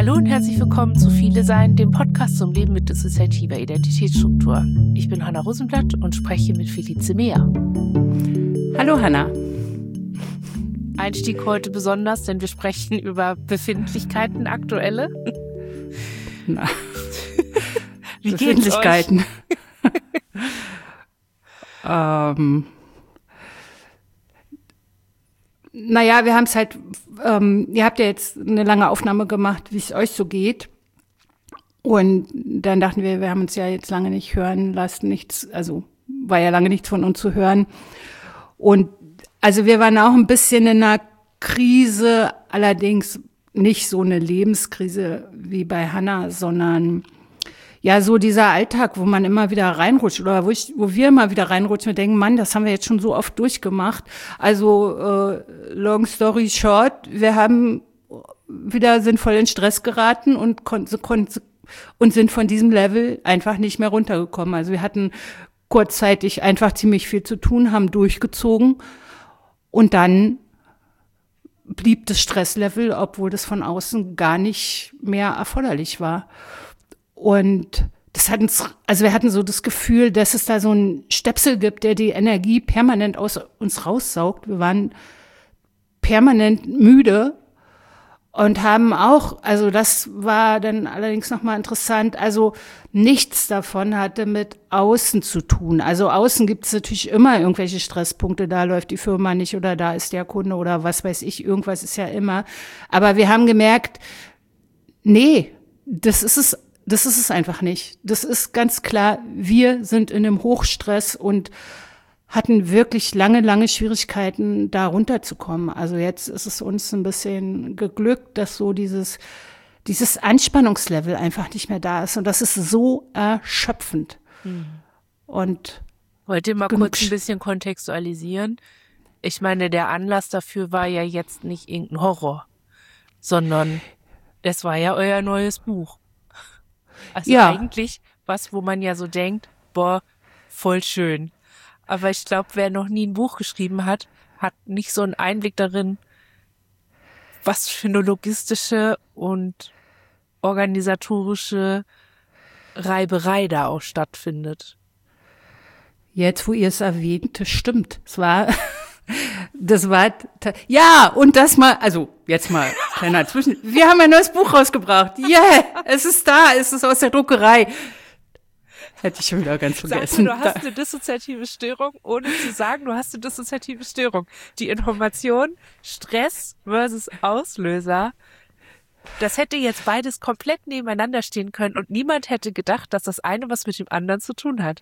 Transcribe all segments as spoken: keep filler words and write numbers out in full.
Hallo und herzlich willkommen zu Viele Sein, dem Podcast zum Leben mit dissoziativer Identitätsstruktur. Ich bin Hanna Rosenblatt und spreche mit Felice Mehr. Hallo Hanna. Einstieg heute besonders, denn wir sprechen über Befindlichkeiten, aktuelle. Na, Wie Befindlichkeiten. ähm, naja, wir haben es halt, ähm, ihr habt ja jetzt eine lange Aufnahme gemacht, wie es euch so geht. Und dann dachten wir, wir haben uns ja jetzt lange nicht hören lassen, nichts, also war ja lange nichts von uns zu hören. Und also wir waren auch ein bisschen in einer Krise, allerdings nicht so eine Lebenskrise wie bei Hanna, sondern ja so dieser Alltag, wo man immer wieder reinrutscht oder wo, ich, wo wir immer wieder reinrutschen und denken, Mann, das haben wir jetzt schon so oft durchgemacht. Also äh, long story short, wir haben wieder sind voll in Stress geraten und, kon- kon- und sind von diesem Level einfach nicht mehr runtergekommen. Also wir hatten kurzzeitig einfach ziemlich viel zu tun, haben durchgezogen und dann blieb das Stresslevel, obwohl das von außen gar nicht mehr erforderlich war. Und das hat uns, also wir hatten so das Gefühl, dass es da so einen Stöpsel gibt, der die Energie permanent aus uns raussaugt. Wir waren permanent müde und haben auch, also das war dann allerdings nochmal interessant, also nichts davon hatte mit außen zu tun. Also außen gibt es natürlich immer irgendwelche Stresspunkte, da läuft die Firma nicht oder da ist der Kunde oder was weiß ich, irgendwas ist ja immer. Aber wir haben gemerkt, nee, das ist es, das ist es einfach nicht. Das ist ganz klar, wir sind in einem Hochstress und hatten wirklich lange, lange Schwierigkeiten, da runterzukommen. Also jetzt ist es uns ein bisschen geglückt, dass so dieses, dieses Anspannungslevel einfach nicht mehr da ist. Und das ist so erschöpfend. Mhm. Und wollt ihr mal kurz ein bisschen kontextualisieren? Ich meine, der Anlass dafür war ja jetzt nicht irgendein Horror, sondern es war ja euer neues Buch. Also ja. Eigentlich was, wo man ja so denkt, boah, voll schön. Aber ich glaube, wer noch nie ein Buch geschrieben hat, hat nicht so einen Einblick darin, was für eine logistische und organisatorische Reiberei da auch stattfindet. Jetzt, wo ihr es erwähnt, das stimmt. Es war, das war, ja, und das mal, also jetzt mal, kleiner Zwischen, wir haben ein neues Buch rausgebracht. Yeah, es ist da, es ist aus der Druckerei. Hätte ich schon wieder ganz vergessen. Sag mal, du hast eine dissoziative Störung, ohne zu sagen, du hast eine dissoziative Störung. Die Information Stress versus Auslöser, das hätte jetzt beides komplett nebeneinander stehen können und niemand hätte gedacht, dass das eine was mit dem anderen zu tun hat.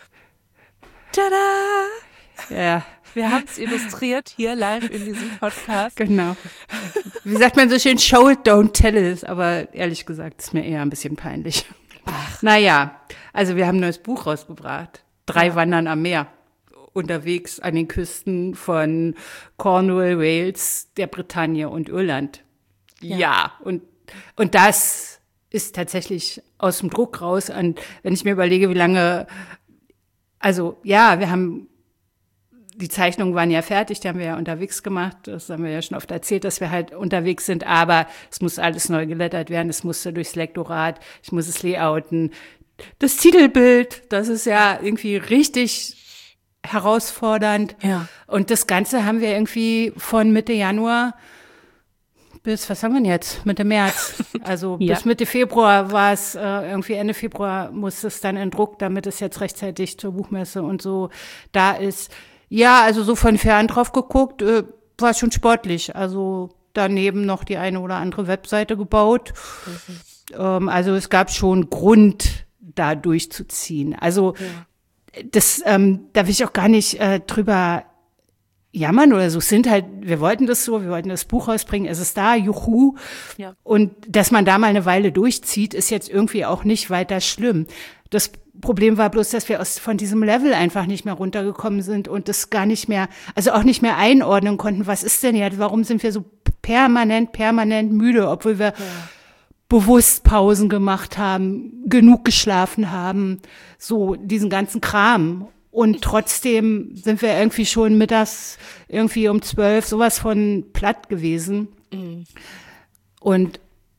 Tada! Ja. Wir haben es illustriert hier live in diesem Podcast. Genau. Wie sagt man so schön, show it, don't tell it. Aber ehrlich gesagt ist mir eher ein bisschen peinlich. Ach. Naja, also wir haben ein neues Buch rausgebracht. Drei ja. Wandern am Meer. Unterwegs an den Küsten von Cornwall, Wales, der Bretagne und Irland. Ja, ja. Und, und das ist tatsächlich aus dem Druck raus. Und wenn ich mir überlege, wie lange, also ja, wir haben, die Zeichnungen waren ja fertig, die haben wir ja unterwegs gemacht. Das haben wir ja schon oft erzählt, dass wir halt unterwegs sind. Aber es muss alles neu gelettert werden. Es musste durchs Lektorat. Ich muss es layouten. Das Titelbild, das ist ja irgendwie richtig herausfordernd. Ja. Und das Ganze haben wir irgendwie von Mitte Januar bis, was haben wir denn jetzt? Mitte März. Also ja. bis Mitte Februar war es, äh, irgendwie Ende Februar muss es dann in Druck, damit es jetzt rechtzeitig zur Buchmesse und so da ist. Ja, also so von fern drauf geguckt, äh, war schon sportlich. Also daneben noch die eine oder andere Webseite gebaut. Mhm. Ähm, also es gab schon Grund, da durchzuziehen. Also ja. das, ähm, da will ich auch gar nicht äh, drüber jammern oder so. Es sind halt, wir wollten das so, wir wollten das Buch rausbringen, es ist da, juhu. Ja. Und dass man da mal eine Weile durchzieht, ist jetzt irgendwie auch nicht weiter schlimm. Das Problem war bloß, dass wir aus, von diesem Level einfach nicht mehr runtergekommen sind und das gar nicht mehr, also auch nicht mehr einordnen konnten. Was ist denn jetzt? Warum sind wir so permanent, permanent müde, obwohl wir ja. bewusst Pausen gemacht haben, genug geschlafen haben, so diesen ganzen Kram. Und trotzdem sind wir irgendwie schon mittags irgendwie um zwölf sowas von platt gewesen. Mhm. Und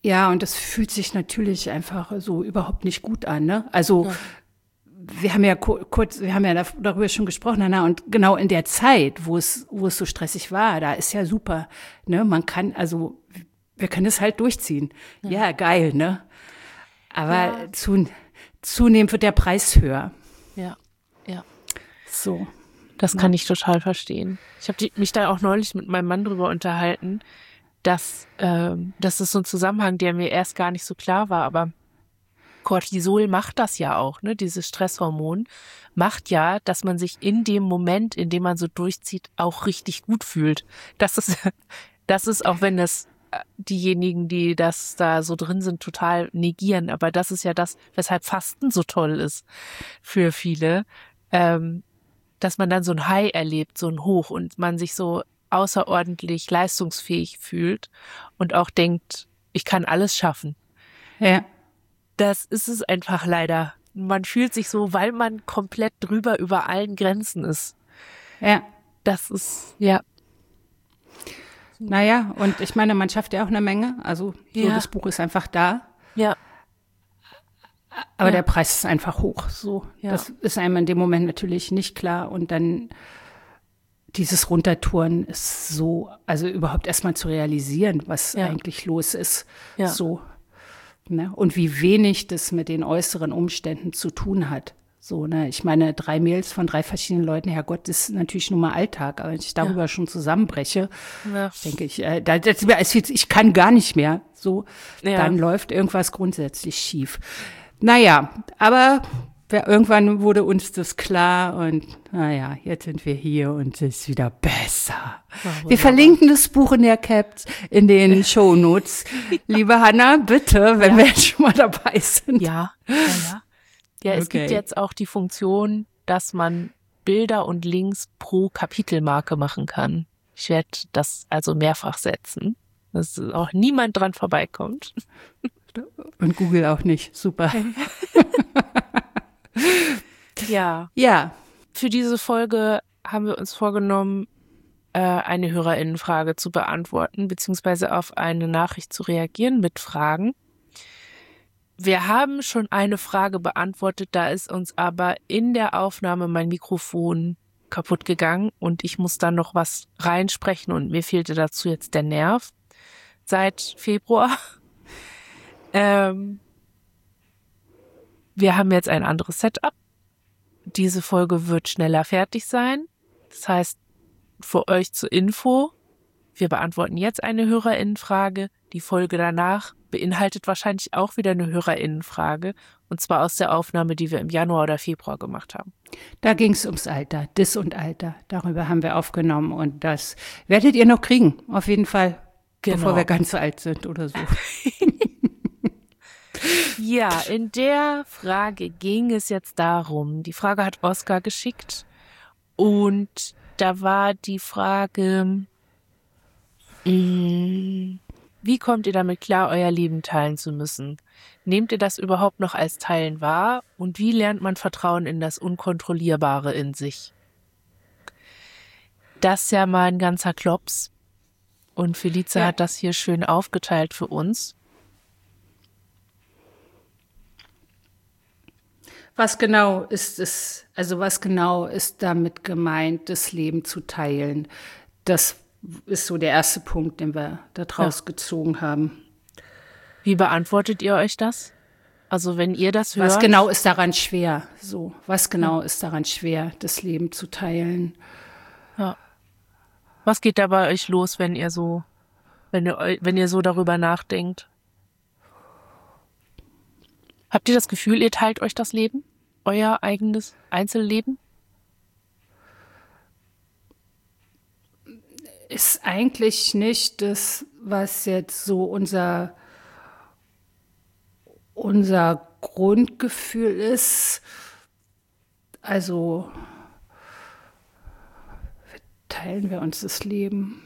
Ja, und das fühlt sich natürlich einfach so überhaupt nicht gut an, ne? Also, Ja. wir haben ja ku- kurz, wir haben ja da- darüber schon gesprochen, Anna, und genau in der Zeit, wo es, wo es so stressig war, da ist ja super, ne? Man kann, also, wir können es halt durchziehen. Ja, geil, ne? Aber Ja. zu, zunehmend wird der Preis höher. Ja, ja. So. Das kann ich total verstehen. Ich habe mich da auch neulich mit meinem Mann drüber unterhalten, dass ähm, das ist so ein Zusammenhang, der mir erst gar nicht so klar war, aber Cortisol macht das ja auch, ne? Dieses Stresshormon macht ja, dass man sich in dem Moment, in dem man so durchzieht, auch richtig gut fühlt. Das ist, das ist auch wenn das äh, diejenigen, die das da so drin sind, total negieren, aber das ist ja das, weshalb Fasten so toll ist für viele, ähm, dass man dann so ein High erlebt, so ein Hoch und man sich so außerordentlich leistungsfähig fühlt und auch denkt, ich kann alles schaffen. Ja. Das ist es einfach leider. Man fühlt sich so, weil man komplett drüber über allen Grenzen ist. Ja. Das ist, ja. Naja, und ich meine, man schafft ja auch eine Menge. Also, so Ja. das Buch ist einfach da. Ja. Aber Ja. der Preis ist einfach hoch. So, Ja. das ist einem in dem Moment natürlich nicht klar. Und dann dieses Runtertouren ist so, also überhaupt erstmal zu realisieren, was Ja. eigentlich los ist. Ja. So, ne? Und wie wenig das mit den äußeren Umständen zu tun hat. So, ne? Ich meine, drei Mails von drei verschiedenen Leuten, Herrgott, das ist natürlich nur mal Alltag. Aber wenn ich darüber schon zusammenbreche, Ja. denke ich, äh, da, das, ich kann gar nicht mehr. So, Ja. dann läuft irgendwas grundsätzlich schief. Naja, aber wir, irgendwann wurde uns das klar und naja, jetzt sind wir hier und es ist wieder besser. wunderbar. Wir verlinken das Buch in der Caps, in den Shownotes. Liebe Hanna, bitte, wenn wir jetzt schon mal dabei sind. Ja, ja, ja. Ja, es Okay. gibt jetzt auch die Funktion, dass man Bilder und Links pro Kapitelmarke machen kann. Ich werde das also mehrfach setzen, dass auch niemand dran vorbeikommt. Und Google auch nicht. Super. Ja, Ja, für diese Folge haben wir uns vorgenommen, äh, eine HörerInnenfrage zu beantworten, beziehungsweise auf eine Nachricht zu reagieren mit Fragen. Wir haben schon eine Frage beantwortet, da ist uns aber in der Aufnahme mein Mikrofon kaputt gegangen und ich muss dann noch was reinsprechen und mir fehlte dazu jetzt der Nerv seit Februar. Ähm, wir haben jetzt ein anderes Setup. Diese Folge wird schneller fertig sein. Das heißt, für euch zur Info, wir beantworten jetzt eine HörerInnenfrage. Die Folge danach beinhaltet wahrscheinlich auch wieder eine HörerInnenfrage. Und zwar aus der Aufnahme, die wir im Januar oder Februar gemacht haben. da ging es ums Alter, Dis und Alter. Darüber haben wir aufgenommen und das werdet ihr noch kriegen, auf jeden Fall, Genau. bevor wir ganz so alt sind oder so. Ja, in der Frage ging es jetzt darum, die Frage hat Oskar geschickt und da war die Frage, mh, wie kommt ihr damit klar, euer Leben teilen zu müssen? Nehmt ihr das überhaupt noch als Teilen wahr und wie lernt man Vertrauen in das Unkontrollierbare in sich? Das ist ja mal ein ganzer Klops und Felice Ja. hat das hier schön aufgeteilt für uns. Was genau ist es, also was genau ist damit gemeint, das Leben zu teilen? Das ist so der erste Punkt, den wir da draus Ja. gezogen haben. Wie beantwortet ihr euch das? Also wenn ihr das hört. Was genau ist daran schwer? So, was genau ist daran schwer, das Leben zu teilen? Ja. Was geht da bei euch los, wenn ihr so, wenn ihr, eu- wenn ihr so darüber nachdenkt? Habt ihr das Gefühl, ihr teilt euch das Leben? Euer eigenes Einzelleben? Ist eigentlich nicht das, was jetzt so unser, unser Grundgefühl ist. Also teilen wir uns das Leben.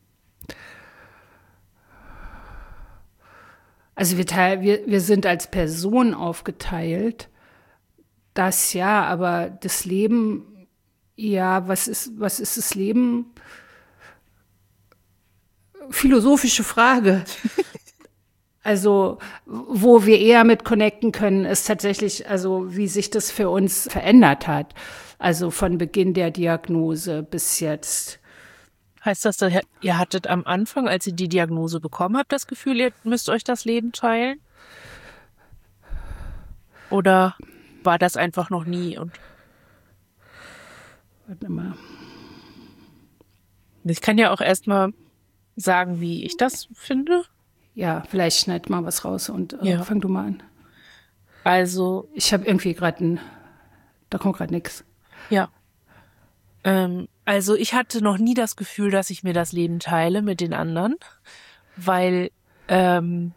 Also wir, teil, wir, wir sind als Person aufgeteilt. Das ja, aber das Leben, ja, was ist, was ist das Leben? Philosophische Frage. Also, wo wir eher mit connecten können, ist tatsächlich, also, wie sich das für uns verändert hat. Also, von Beginn der Diagnose bis jetzt. Heißt das, ihr hattet am Anfang, als ihr die Diagnose bekommen habt, das Gefühl, ihr müsst euch das Leben teilen? Oder war das einfach noch nie? Und Warte mal. Ich kann ja auch erstmal sagen, wie ich das finde. Ja, vielleicht schneid mal was raus und äh, Ja. fang du mal an. Also, Ich habe irgendwie gerade ein, da kommt gerade nichts. ja. Ähm, also ich hatte noch nie das Gefühl, dass ich mir das Leben teile mit den anderen, weil ähm,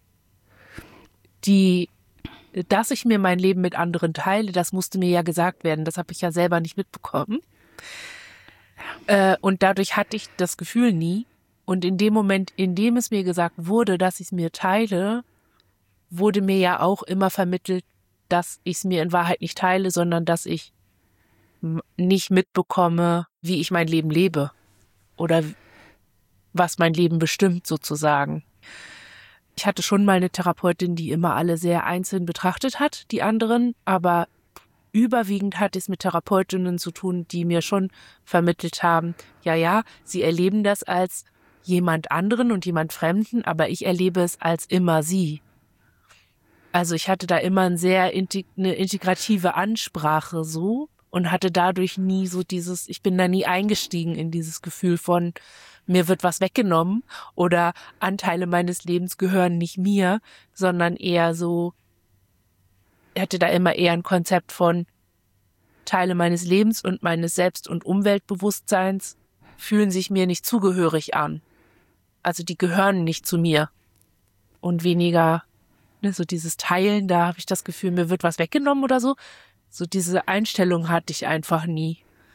die, dass ich mir mein Leben mit anderen teile, das musste mir ja gesagt werden. Das habe ich ja selber nicht mitbekommen. Äh, und dadurch hatte ich das Gefühl nie. Und in dem Moment, in dem es mir gesagt wurde, dass ich es mir teile, wurde mir ja auch immer vermittelt, dass ich es mir in Wahrheit nicht teile, sondern dass ich m- nicht mitbekomme, wie ich mein Leben lebe oder was mein Leben bestimmt sozusagen. Ich hatte schon mal eine Therapeutin, die immer alle sehr einzeln betrachtet hat, die anderen, aber überwiegend hatte es mit Therapeutinnen zu tun, die mir schon vermittelt haben, ja, ja, sie erleben das als jemand anderen und jemand Fremden, aber ich erlebe es als immer sie. Also ich hatte da immer ein sehr integ- eine integrative Ansprache so und hatte dadurch nie so dieses, ich bin da nie eingestiegen in dieses Gefühl von, mir wird was weggenommen oder Anteile meines Lebens gehören nicht mir, sondern eher so, ich hatte da immer eher ein Konzept von Teile meines Lebens und meines Selbst- und Umweltbewusstseins fühlen sich mir nicht zugehörig an. Also die gehören nicht zu mir. Und weniger, ne, so dieses Teilen, da habe ich das Gefühl, mir wird was weggenommen oder so. So diese Einstellung hatte ich einfach nie.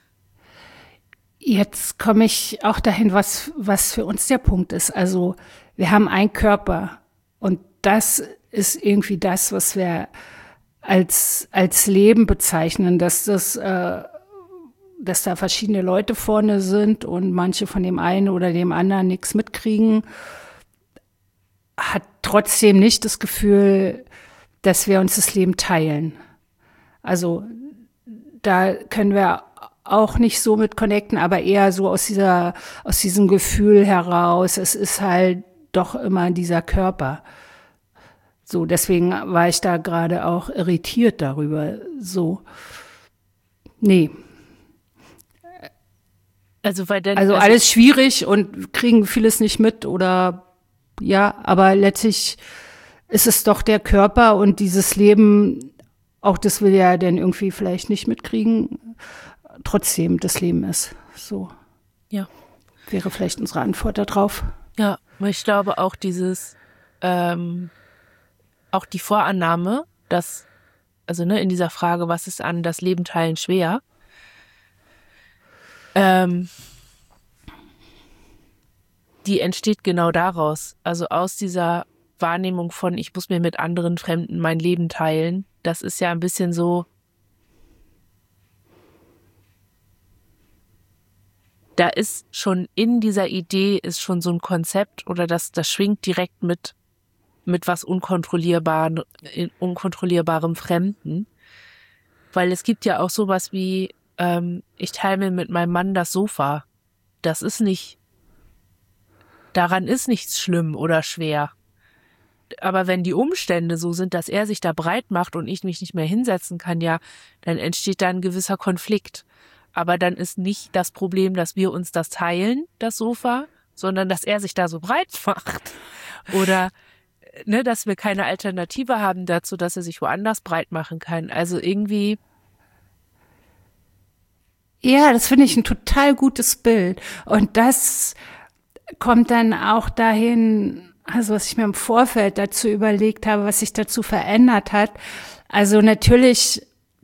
Jetzt komme ich auch dahin, was, was für uns der Punkt ist. Also wir haben einen Körper und das ist irgendwie das, was wir als, als Leben bezeichnen, dass das, äh, dass da verschiedene Leute vorne sind und manche von dem einen oder dem anderen nichts mitkriegen, hat trotzdem nicht das Gefühl, dass wir uns das Leben teilen. Also da können wir auch nicht so mit connecten, aber eher so aus dieser, aus diesem Gefühl heraus, es ist halt doch immer dieser Körper. So, deswegen war ich da gerade auch irritiert darüber, so. Nee. Also, weil denn, Also alles schwierig und kriegen vieles nicht mit oder, ja, aber letztlich ist es doch der Körper und dieses Leben, auch das will ja dann irgendwie vielleicht nicht mitkriegen, trotzdem das Leben ist. So. Ja. Wäre vielleicht unsere Antwort darauf. Ja, aber ich glaube auch dieses, ähm, auch die Vorannahme, dass, also ne, in dieser Frage, was ist an das Leben teilen schwer, ähm, die entsteht genau daraus. Also aus dieser Wahrnehmung von, ich muss mir mit anderen Fremden mein Leben teilen, das ist ja ein bisschen so, da ist schon in dieser Idee ist schon so ein Konzept oder das, das schwingt direkt mit, mit was unkontrollierbarem, unkontrollierbarem Fremden. Weil es gibt ja auch sowas wie, ähm, ich teile mir mit meinem Mann das Sofa. Das ist nicht, daran ist nichts schlimm oder schwer. Aber wenn die Umstände so sind, dass er sich da breit macht und ich mich nicht mehr hinsetzen kann, ja, dann entsteht da ein gewisser Konflikt. Aber dann ist nicht das Problem, dass wir uns das teilen, das Sofa, sondern dass er sich da so breit macht. Oder ne, dass wir keine Alternative haben dazu, dass er sich woanders breit machen kann. Also irgendwie. Ja, das finde ich ein total gutes Bild. Und das kommt dann auch dahin, also was ich mir im Vorfeld dazu überlegt habe, was sich dazu verändert hat. Also natürlich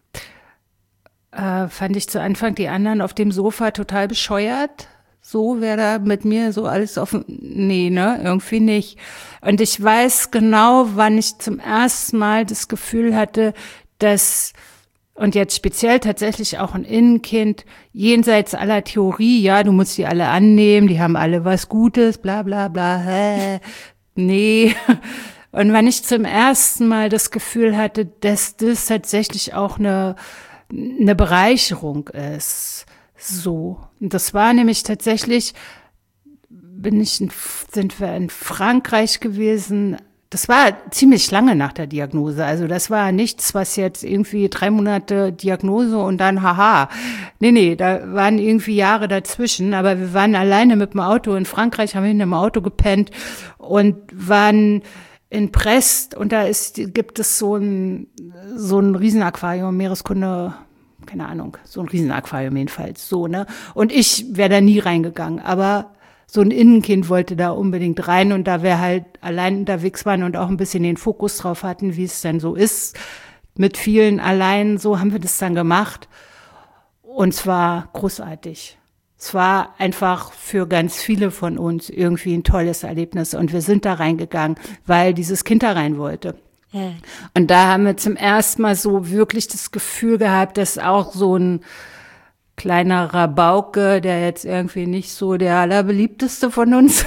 äh, fand ich zu Anfang die anderen auf dem Sofa total bescheuert. So wäre da mit mir so alles offen. Nee, ne, irgendwie nicht. Und ich weiß genau, wann ich zum ersten Mal das Gefühl hatte, dass, und jetzt speziell tatsächlich auch ein Innenkind, jenseits aller Theorie, ja, du musst die alle annehmen, die haben alle was Gutes, bla bla bla, hä, nee. Und wenn ich zum ersten Mal das Gefühl hatte, dass das tatsächlich auch eine, eine Bereicherung ist, so. Und das war nämlich tatsächlich, bin ich in, sind wir in Frankreich gewesen. Das war ziemlich lange nach der Diagnose. Also das war nichts, was jetzt irgendwie drei Monate Diagnose und dann haha. Nee, nee, da waren irgendwie Jahre dazwischen. Aber wir waren alleine mit dem Auto in Frankreich, haben in einem Auto gepennt und waren in Brest. Und da ist, gibt es so ein, so ein Riesenaquarium, Meereskunde, keine Ahnung, so ein Riesenaquarium jedenfalls. So, ne? Und ich wäre da nie reingegangen. Aber so ein Innenkind wollte da unbedingt rein und da wir halt allein unterwegs waren und auch ein bisschen den Fokus drauf hatten, wie es dann so ist, mit vielen allein, so haben wir das dann gemacht und es war großartig. Es war einfach für ganz viele von uns irgendwie ein tolles Erlebnis und wir sind da reingegangen, weil dieses Kind da rein wollte. Ja. Und da haben wir zum ersten Mal so wirklich das Gefühl gehabt, dass auch so ein kleiner Rabauke, der jetzt irgendwie nicht so der allerbeliebteste von uns,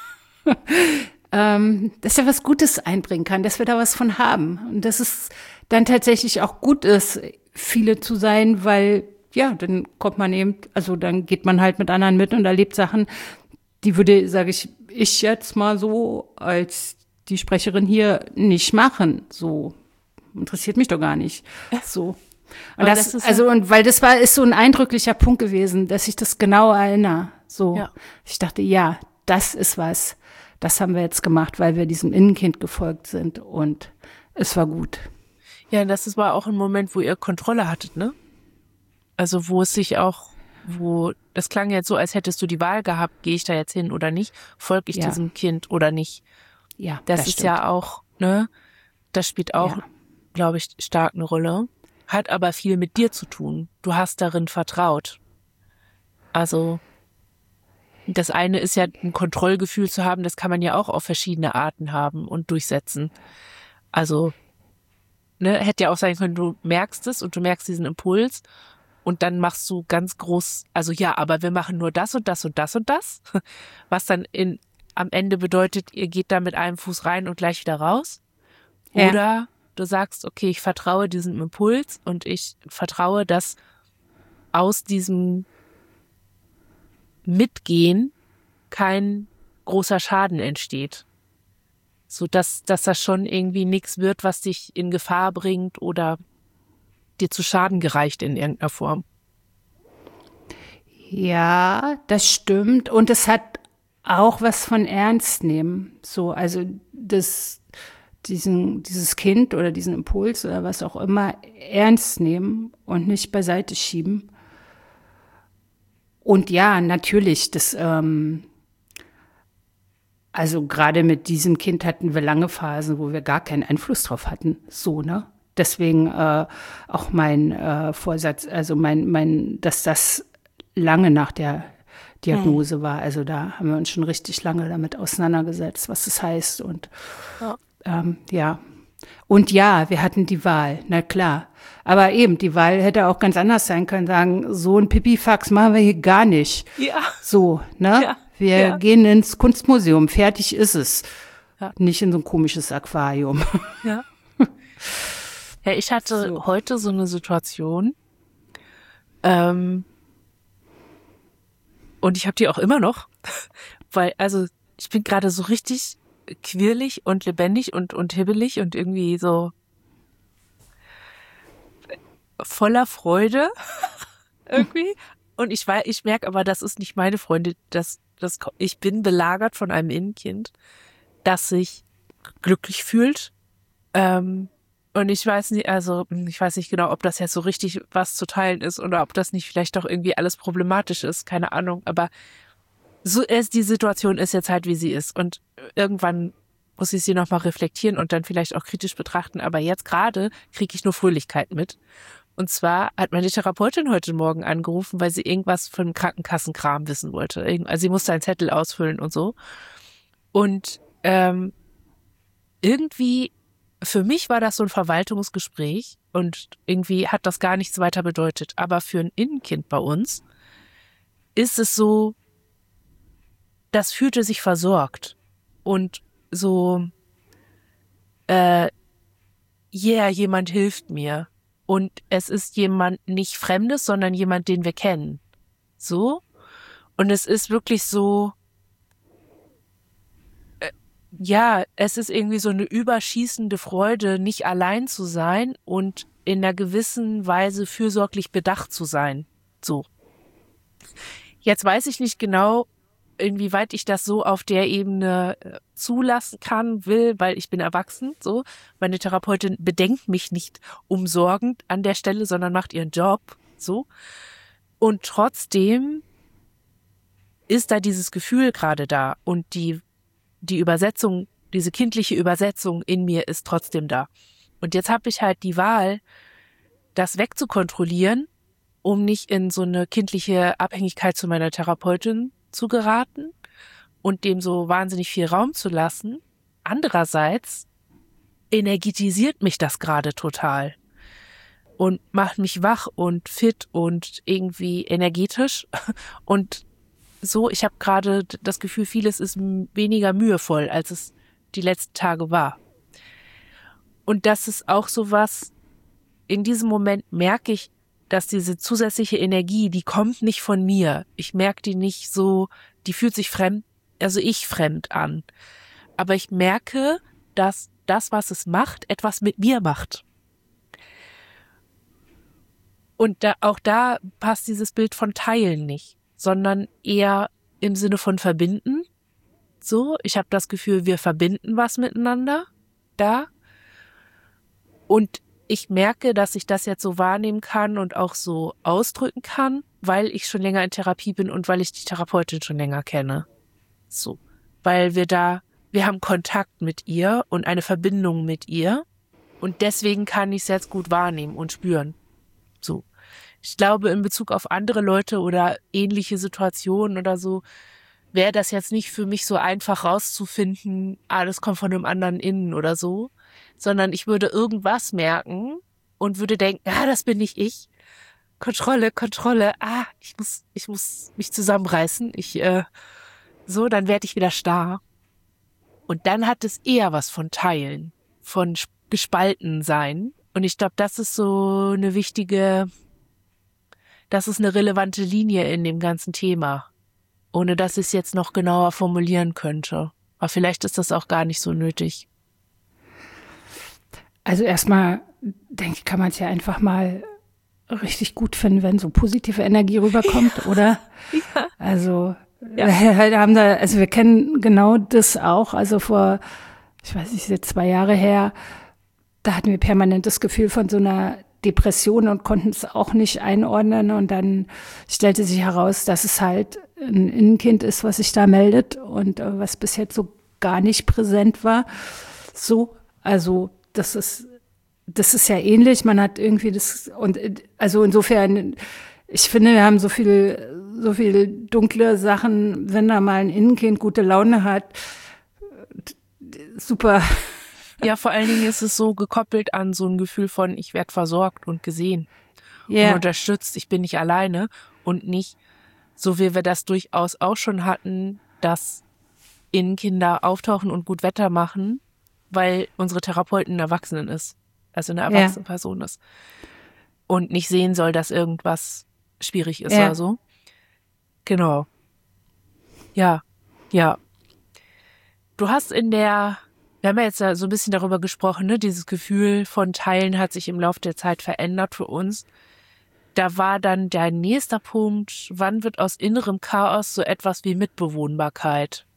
ähm, dass er was Gutes einbringen kann, dass wir da was von haben. Und dass es dann tatsächlich auch gut ist, viele zu sein, weil, ja, dann kommt man eben, also dann geht man halt mit anderen mit und erlebt Sachen, die würde, sage ich, ich jetzt mal so als die Sprecherin hier nicht machen. So, interessiert mich doch gar nicht. So. Und das, das ist also, und weil das war, ist so ein eindrücklicher Punkt gewesen, dass ich das genau erinnere. So, ja. Ich dachte, ja, das ist was. Das haben wir jetzt gemacht, weil wir diesem Innenkind gefolgt sind und es war gut. Ja, das war auch ein Moment, wo ihr Kontrolle hattet, ne? Also, wo es sich auch, wo, das klang jetzt so, als hättest du die Wahl gehabt, gehe ich da jetzt hin oder nicht? Folge ich ja. diesem Kind oder nicht? Ja, das, das ist stimmt. ja auch, ne? Das spielt auch, ja. glaube ich, stark eine Rolle. Hat aber viel mit dir zu tun. Du hast darin vertraut. Also das eine ist ja ein Kontrollgefühl zu haben, das kann man ja auch auf verschiedene Arten haben und durchsetzen. Also ne, hätte ja auch sein können, du merkst es und du merkst diesen Impuls und dann machst du ganz groß, also ja, aber wir machen nur das und das und das und das, was dann in am Ende bedeutet, ihr geht da mit einem Fuß rein und gleich wieder raus. Ja. Oder du sagst, okay, ich vertraue diesem Impuls und ich vertraue, dass aus diesem Mitgehen kein großer Schaden entsteht. So dass, dass das schon irgendwie nichts wird, was dich in Gefahr bringt oder dir zu Schaden gereicht in irgendeiner Form. Ja, das stimmt. Und es hat auch was von Ernst nehmen. So, also das diesen, dieses Kind oder diesen Impuls oder was auch immer ernst nehmen und nicht beiseite schieben. Und ja, natürlich, das, ähm, also gerade mit diesem Kind hatten wir lange Phasen, wo wir gar keinen Einfluss drauf hatten, so, ne? Deswegen äh, auch mein äh, Vorsatz, also mein, mein, dass das lange nach der Diagnose hm. war. Also da haben wir uns schon richtig lange damit auseinandergesetzt, was das heißt und ja. Ähm, ja. Und ja, wir hatten die Wahl, na klar. Aber eben, die Wahl hätte auch ganz anders sein können, sagen, so ein Pipifax machen wir hier gar nicht. Ja. So, ne? Ja. Wir ja. gehen ins Kunstmuseum, fertig ist es. Ja. Nicht in so ein komisches Aquarium. Ja. Ja, ich hatte so. heute so eine Situation, ähm, und ich habe die auch immer noch, weil, also ich bin gerade so richtig quirlig und lebendig und, und hibbelig und irgendwie so voller Freude irgendwie. Und ich weiß, ich merke aber, das ist nicht meine Freunde, das, das, ich bin belagert von einem Innenkind, das sich glücklich fühlt. Ähm, und ich weiß nicht, also ich weiß nicht genau, ob das jetzt so richtig was zu teilen ist oder ob das nicht vielleicht doch irgendwie alles problematisch ist, keine Ahnung. Aber so ist die Situation ist jetzt halt, wie sie ist. Und irgendwann muss ich sie nochmal reflektieren und dann vielleicht auch kritisch betrachten. Aber jetzt gerade kriege ich nur Fröhlichkeit mit. Und zwar hat meine Therapeutin heute Morgen angerufen, weil sie irgendwas von Krankenkassenkram wissen wollte. Also sie musste einen Zettel ausfüllen und so. Und ähm, irgendwie, für mich war das so ein Verwaltungsgespräch und irgendwie hat das gar nichts weiter bedeutet. Aber für ein Innenkind bei uns ist es so, das fühlte sich versorgt und so äh, yeah, jemand hilft mir. Und es ist jemand nicht Fremdes, sondern jemand, den wir kennen. So. Und es ist wirklich so, äh, ja, es ist irgendwie so eine überschießende Freude, nicht allein zu sein und in einer gewissen Weise fürsorglich bedacht zu sein. So. Jetzt weiß ich nicht genau, inwieweit ich das so auf der Ebene zulassen kann, will, weil ich bin erwachsen, so. Meine Therapeutin bedenkt mich nicht umsorgend an der Stelle, sondern macht ihren Job, so. Und trotzdem ist da dieses Gefühl gerade da und die, die Übersetzung, diese kindliche Übersetzung in mir ist trotzdem da. Und jetzt habe ich halt die Wahl, das wegzukontrollieren, um nicht in so eine kindliche Abhängigkeit zu meiner Therapeutin zu geraten und dem so wahnsinnig viel Raum zu lassen. Andererseits energetisiert mich das gerade total und macht mich wach und fit und irgendwie energetisch. Und so, ich habe gerade das Gefühl, vieles ist weniger mühevoll, als es die letzten Tage war. Und das ist auch so was, in diesem Moment merke ich, dass diese zusätzliche Energie, die kommt nicht von mir. Ich merke die nicht so, die fühlt sich fremd, also ich fremd an. Aber ich merke, dass das, was es macht, etwas mit mir macht. Und da, auch da passt dieses Bild von Teilen nicht, sondern eher im Sinne von verbinden. So, ich habe das Gefühl, wir verbinden was miteinander da. Und ich merke, dass ich das jetzt so wahrnehmen kann und auch so ausdrücken kann, weil ich schon länger in Therapie bin und weil ich die Therapeutin schon länger kenne. So, weil wir da, wir haben Kontakt mit ihr und eine Verbindung mit ihr und deswegen kann ich es jetzt gut wahrnehmen und spüren. So, ich glaube, in Bezug auf andere Leute oder ähnliche Situationen oder so, wäre das jetzt nicht für mich so einfach rauszufinden, ah, das kommt von einem anderen innen oder so, sondern ich würde irgendwas merken und würde denken, ah, das bin nicht ich. Kontrolle, Kontrolle, ah, ich muss, ich muss mich zusammenreißen. Ich, äh, so, dann werde ich wieder starr. Und dann hat es eher was von Teilen, von gespalten sein. Und ich glaube, das ist so eine wichtige, das ist eine relevante Linie in dem ganzen Thema. Ohne dass ich es jetzt noch genauer formulieren könnte. Aber vielleicht ist das auch gar nicht so nötig. Also erstmal, denke ich, kann man es ja einfach mal richtig gut finden, wenn so positive Energie rüberkommt, ja. Oder? Ja. Also, ja. Wir haben da, also wir kennen genau das auch. Also vor, ich weiß nicht, jetzt zwei Jahre her, da hatten wir permanent das Gefühl von so einer Depression und konnten es auch nicht einordnen. Und dann stellte sich heraus, dass es halt ein Innenkind ist, was sich da meldet und äh, was bis jetzt so gar nicht präsent war. So, also das ist, das ist ja ähnlich. Man hat irgendwie das, und also insofern, ich finde, wir haben so viel, so viel dunkle Sachen, wenn da mal ein Innenkind gute Laune hat, super. Ja, vor allen Dingen ist es so gekoppelt an so ein Gefühl von, ich werde versorgt und gesehen yeah. und unterstützt, ich bin nicht alleine und nicht, so wie wir das durchaus auch schon hatten, dass Innenkinder auftauchen und gut Wetter machen, weil unsere Therapeutin eine Erwachsene ist, also eine erwachsene yeah. Person ist und nicht sehen soll, dass irgendwas schwierig ist yeah. oder so. Genau. Ja, ja. Du hast in der Wir haben ja jetzt so ein bisschen darüber gesprochen, ne? Dieses Gefühl von Teilen hat sich im Laufe der Zeit verändert für uns. Da war dann der nächste Punkt, wann wird aus innerem Chaos so etwas wie Mitbewohnbarkeit?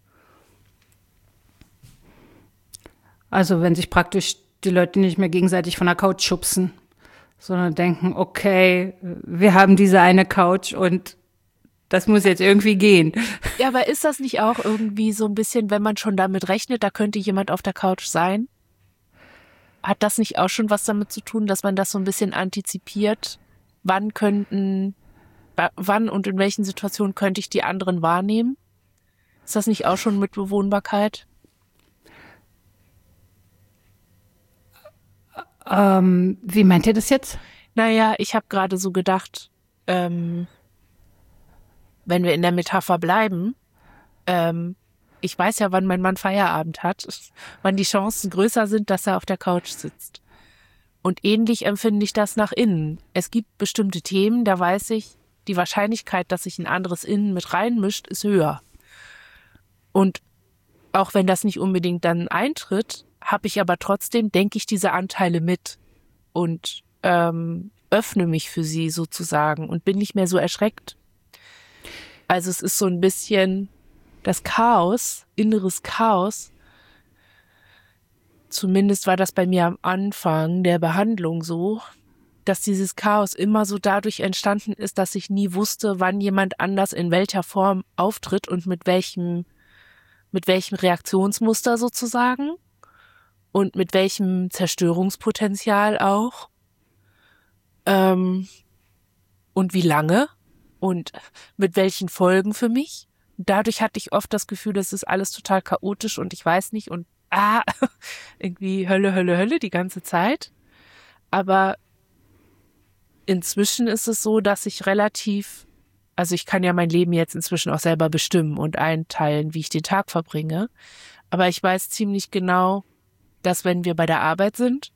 Also wenn sich praktisch die Leute nicht mehr gegenseitig von der Couch schubsen, sondern denken, okay, wir haben diese eine Couch und das muss jetzt irgendwie gehen. Ja, aber ist das nicht auch irgendwie so ein bisschen, wenn man schon damit rechnet, da könnte jemand auf der Couch sein? Hat das nicht auch schon was damit zu tun, dass man das so ein bisschen antizipiert? Wann könnten, wann und in welchen Situationen könnte ich die anderen wahrnehmen? Ist das nicht auch schon Mitbewohnbarkeit? Ähm, wie meint ihr das jetzt? Naja, ich habe gerade so gedacht, ähm, wenn wir in der Metapher bleiben, ähm, ich weiß ja, wann mein Mann Feierabend hat, wann die Chancen größer sind, dass er auf der Couch sitzt. Und ähnlich empfinde ich das nach innen. Es gibt bestimmte Themen, da weiß ich, die Wahrscheinlichkeit, dass sich ein anderes Innen mit reinmischt, ist höher. Und auch wenn das nicht unbedingt dann eintritt, habe ich aber trotzdem, denke ich, diese Anteile mit und ähm, öffne mich für sie sozusagen und bin nicht mehr so erschreckt. Also es ist so ein bisschen das Chaos, inneres Chaos. Zumindest war das bei mir am Anfang der Behandlung so, dass dieses Chaos immer so dadurch entstanden ist, dass ich nie wusste, wann jemand anders in welcher Form auftritt und mit welchem, mit welchem Reaktionsmuster sozusagen und mit welchem Zerstörungspotenzial auch. Ähm, und wie lange und mit welchen Folgen für mich. Dadurch hatte ich oft das Gefühl, das ist alles total chaotisch und ich weiß nicht und ah, irgendwie Hölle, Hölle, Hölle die ganze Zeit. Aber inzwischen ist es so, dass ich relativ, also ich kann ja mein Leben jetzt inzwischen auch selber bestimmen und einteilen, wie ich den Tag verbringe. Aber ich weiß ziemlich genau, dass wenn wir bei der Arbeit sind,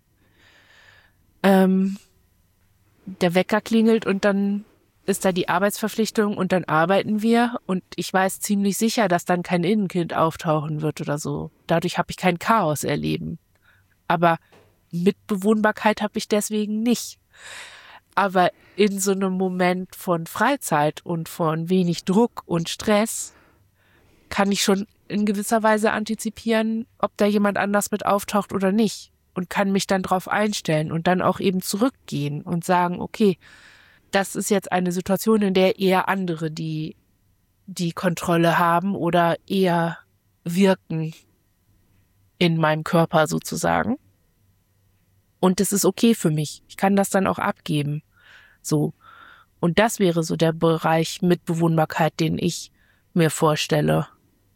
ähm, der Wecker klingelt und dann ist da die Arbeitsverpflichtung und dann arbeiten wir und ich weiß ziemlich sicher, dass dann kein Innenkind auftauchen wird oder so. Dadurch habe ich kein Chaos erleben. Aber Mitbewohnbarkeit habe ich deswegen nicht. Aber in so einem Moment von Freizeit und von wenig Druck und Stress kann ich schon in gewisser Weise antizipieren, ob da jemand anders mit auftaucht oder nicht und kann mich dann drauf einstellen und dann auch eben zurückgehen und sagen, okay, das ist jetzt eine Situation, in der eher andere die, die Kontrolle haben oder eher wirken in meinem Körper sozusagen. Und das ist okay für mich. Ich kann das dann auch abgeben. So. Und das wäre so der Bereich Mitbewohnbarkeit, den ich mir vorstelle.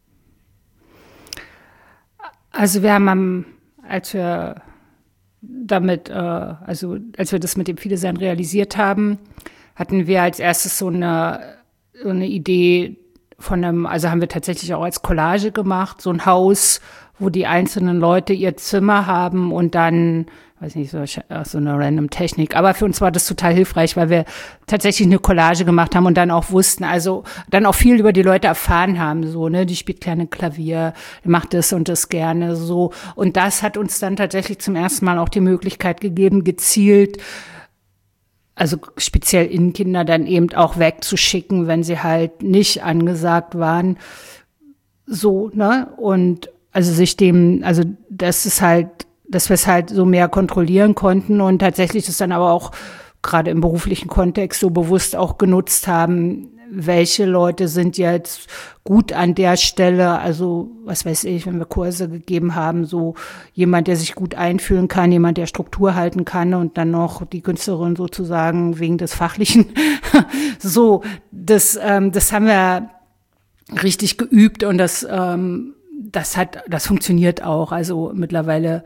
Also wir haben, am, als wir damit, äh, also als wir das mit dem Viele-Sein realisiert haben, hatten wir als erstes so eine, so eine Idee von einem, also haben wir tatsächlich auch als Collage gemacht, so ein Haus, wo die einzelnen Leute ihr Zimmer haben und dann, weiß nicht, so, so eine random Technik. Aber für uns war das total hilfreich, weil wir tatsächlich eine Collage gemacht haben und dann auch wussten, also dann auch viel über die Leute erfahren haben, so, ne, die spielt gerne Klavier, macht das und das gerne, so. Und das hat uns dann tatsächlich zum ersten Mal auch die Möglichkeit gegeben, gezielt, also speziell Innenkinder dann eben auch wegzuschicken, wenn sie halt nicht angesagt waren, so, ne, und also sich dem, also das ist halt, dass wir es halt so mehr kontrollieren konnten und tatsächlich das dann aber auch gerade im beruflichen Kontext so bewusst auch genutzt haben, welche Leute sind jetzt gut an der Stelle, also was weiß ich, wenn wir Kurse gegeben haben, so jemand, der sich gut einfühlen kann, jemand, der Struktur halten kann und dann noch die Künstlerin sozusagen wegen des Fachlichen. So, das, ähm, das haben wir richtig geübt und das, ähm, das hat, das funktioniert auch. Also mittlerweile,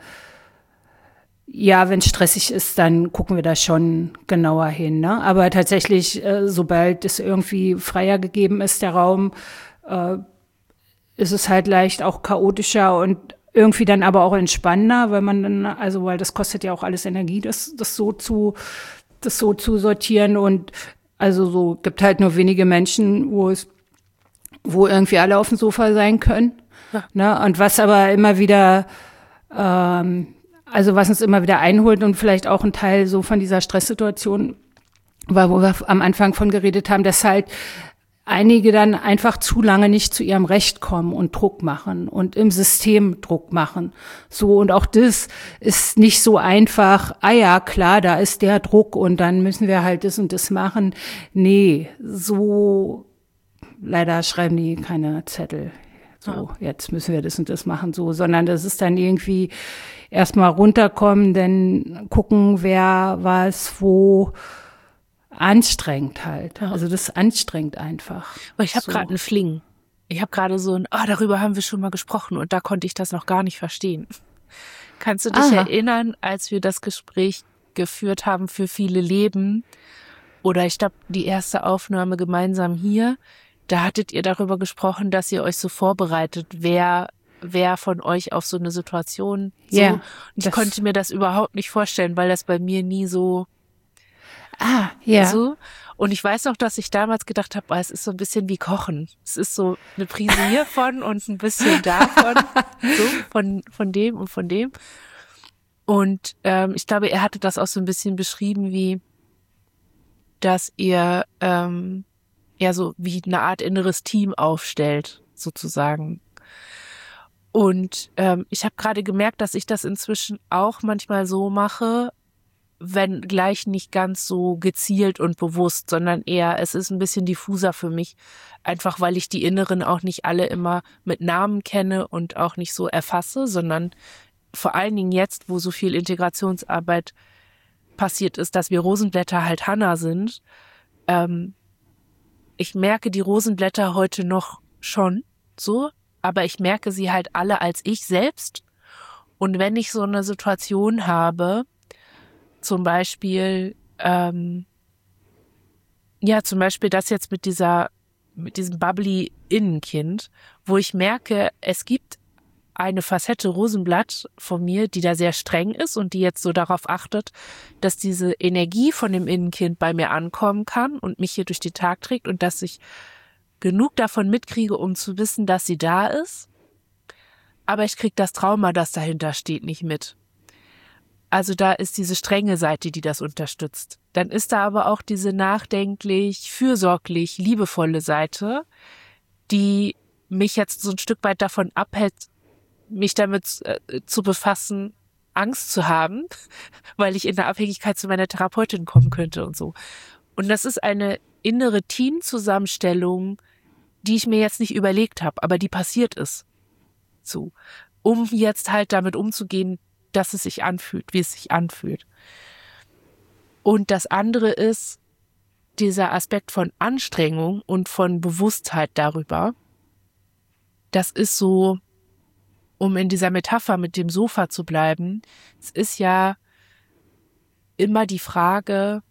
ja, wenn es stressig ist, dann gucken wir da schon genauer hin. Ne? Aber tatsächlich, äh, sobald es irgendwie freier gegeben ist, der Raum, äh, ist es halt leicht auch chaotischer und irgendwie dann aber auch entspannender, weil man dann, also weil das kostet ja auch alles Energie, das, das so zu, das so zu sortieren und also so gibt halt nur wenige Menschen, wo es, wo irgendwie alle auf dem Sofa sein können. Ja. Ne? Und was aber immer wieder, ähm, also was uns immer wieder einholt und vielleicht auch ein Teil so von dieser Stresssituation war, wo wir am Anfang von geredet haben, dass halt einige dann einfach zu lange nicht zu ihrem Recht kommen und Druck machen und im System Druck machen. So, und auch das ist nicht so einfach, ah ja, klar, da ist der Druck und dann müssen wir halt das und das machen. Nee, so leider schreiben die keine Zettel. So, jetzt müssen wir das und das machen, so, sondern das ist dann irgendwie erstmal runterkommen, dann gucken, wer was wo anstrengend halt. Ja. Also das ist anstrengend einfach. Aber ich habe so. gerade einen Fling. Ich habe gerade so ein, ah, oh, darüber haben wir schon mal gesprochen und da konnte ich das noch gar nicht verstehen. Kannst du dich Aha. erinnern, als wir das Gespräch geführt haben für viele Leben oder ich glaube die erste Aufnahme gemeinsam hier, da hattet ihr darüber gesprochen, dass ihr euch so vorbereitet, wer wer von euch auf so eine Situation so. Ja, Und ich konnte mir das überhaupt nicht vorstellen, weil das bei mir nie so Ah, ja. so. Und ich weiß auch, dass ich damals gedacht habe, es ist so ein bisschen wie Kochen. Es ist so eine Prise hiervon und ein bisschen davon, so von von dem und von dem. Und ähm, ich glaube, er hatte das auch so ein bisschen beschrieben, wie dass ihr ähm, ja so wie eine Art inneres Team aufstellt, sozusagen. Und ähm, ich habe gerade gemerkt, dass ich das inzwischen auch manchmal so mache, wenn gleich nicht ganz so gezielt und bewusst, sondern eher, es ist ein bisschen diffuser für mich, einfach weil ich die Inneren auch nicht alle immer mit Namen kenne und auch nicht so erfasse, sondern vor allen Dingen jetzt, wo so viel Integrationsarbeit passiert ist, dass wir Rosenblätter halt Hannah sind. Ähm, ich merke die Rosenblätter heute noch schon so, aber ich merke sie halt alle als ich selbst. Und wenn ich so eine Situation habe, zum Beispiel, ähm, ja, zum Beispiel das jetzt mit dieser, mit diesem bubbly Innenkind, wo ich merke, es gibt eine Facette Rosenblatt von mir, die da sehr streng ist und die jetzt so darauf achtet, dass diese Energie von dem Innenkind bei mir ankommen kann und mich hier durch den Tag trägt und dass ich genug davon mitkriege, um zu wissen, dass sie da ist. Aber ich kriege das Trauma, das dahinter steht, nicht mit. Also da ist diese strenge Seite, die das unterstützt. Dann ist da aber auch diese nachdenklich, fürsorglich, liebevolle Seite, die mich jetzt so ein Stück weit davon abhält, mich damit äh, zu befassen, Angst zu haben, weil ich in der Abhängigkeit zu meiner Therapeutin kommen könnte und so. Und das ist eine innere Teamzusammenstellung, die ich mir jetzt nicht überlegt habe, aber die passiert ist. So, um jetzt halt damit umzugehen, dass es sich anfühlt, wie es sich anfühlt. Und das andere ist dieser Aspekt von Anstrengung und von Bewusstheit darüber. Das ist so, um in dieser Metapher mit dem Sofa zu bleiben, es ist ja immer die Frage,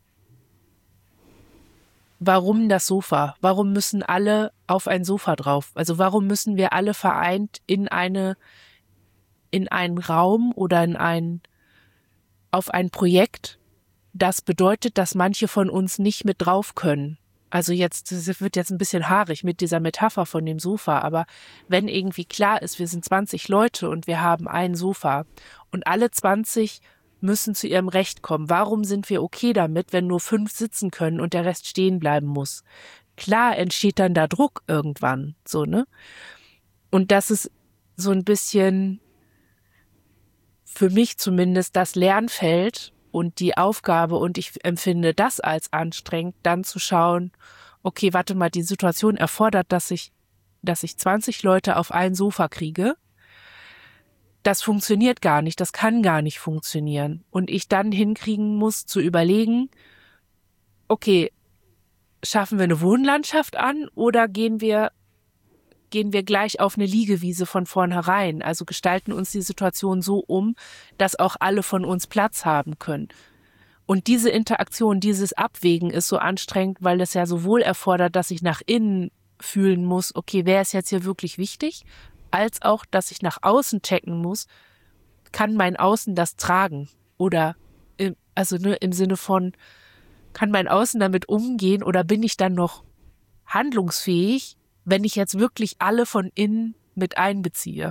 warum das Sofa? Warum müssen alle auf ein Sofa drauf? Also warum müssen wir alle vereint in eine, in einen Raum oder in ein, auf ein Projekt, das bedeutet, dass manche von uns nicht mit drauf können? Also jetzt, das wird jetzt ein bisschen haarig mit dieser Metapher von dem Sofa, aber wenn irgendwie klar ist, wir sind zwanzig Leute und wir haben ein Sofa und alle zwanzig müssen zu ihrem Recht kommen. Warum sind wir okay damit, wenn nur fünf sitzen können und der Rest stehen bleiben muss? Klar entsteht dann da Druck irgendwann, so, ne? Und das ist so ein bisschen für mich zumindest das Lernfeld und die Aufgabe, und ich empfinde das als anstrengend, dann zu schauen, okay, warte mal, die Situation erfordert, dass ich, dass ich zwanzig Leute auf ein Sofa kriege. Das funktioniert gar nicht, das kann gar nicht funktionieren. Und ich dann hinkriegen muss, zu überlegen, okay, schaffen wir eine Wohnlandschaft an oder gehen wir, gehen wir gleich auf eine Liegewiese von vornherein? Also gestalten uns die Situation so um, dass auch alle von uns Platz haben können. Und diese Interaktion, dieses Abwägen ist so anstrengend, weil es ja sowohl erfordert, dass ich nach innen fühlen muss, okay, wer ist jetzt hier wirklich wichtig, als auch, dass ich nach außen checken muss, kann mein Außen das tragen? Oder, im, also ne, im Sinne von, kann mein Außen damit umgehen oder bin ich dann noch handlungsfähig, wenn ich jetzt wirklich alle von innen mit einbeziehe?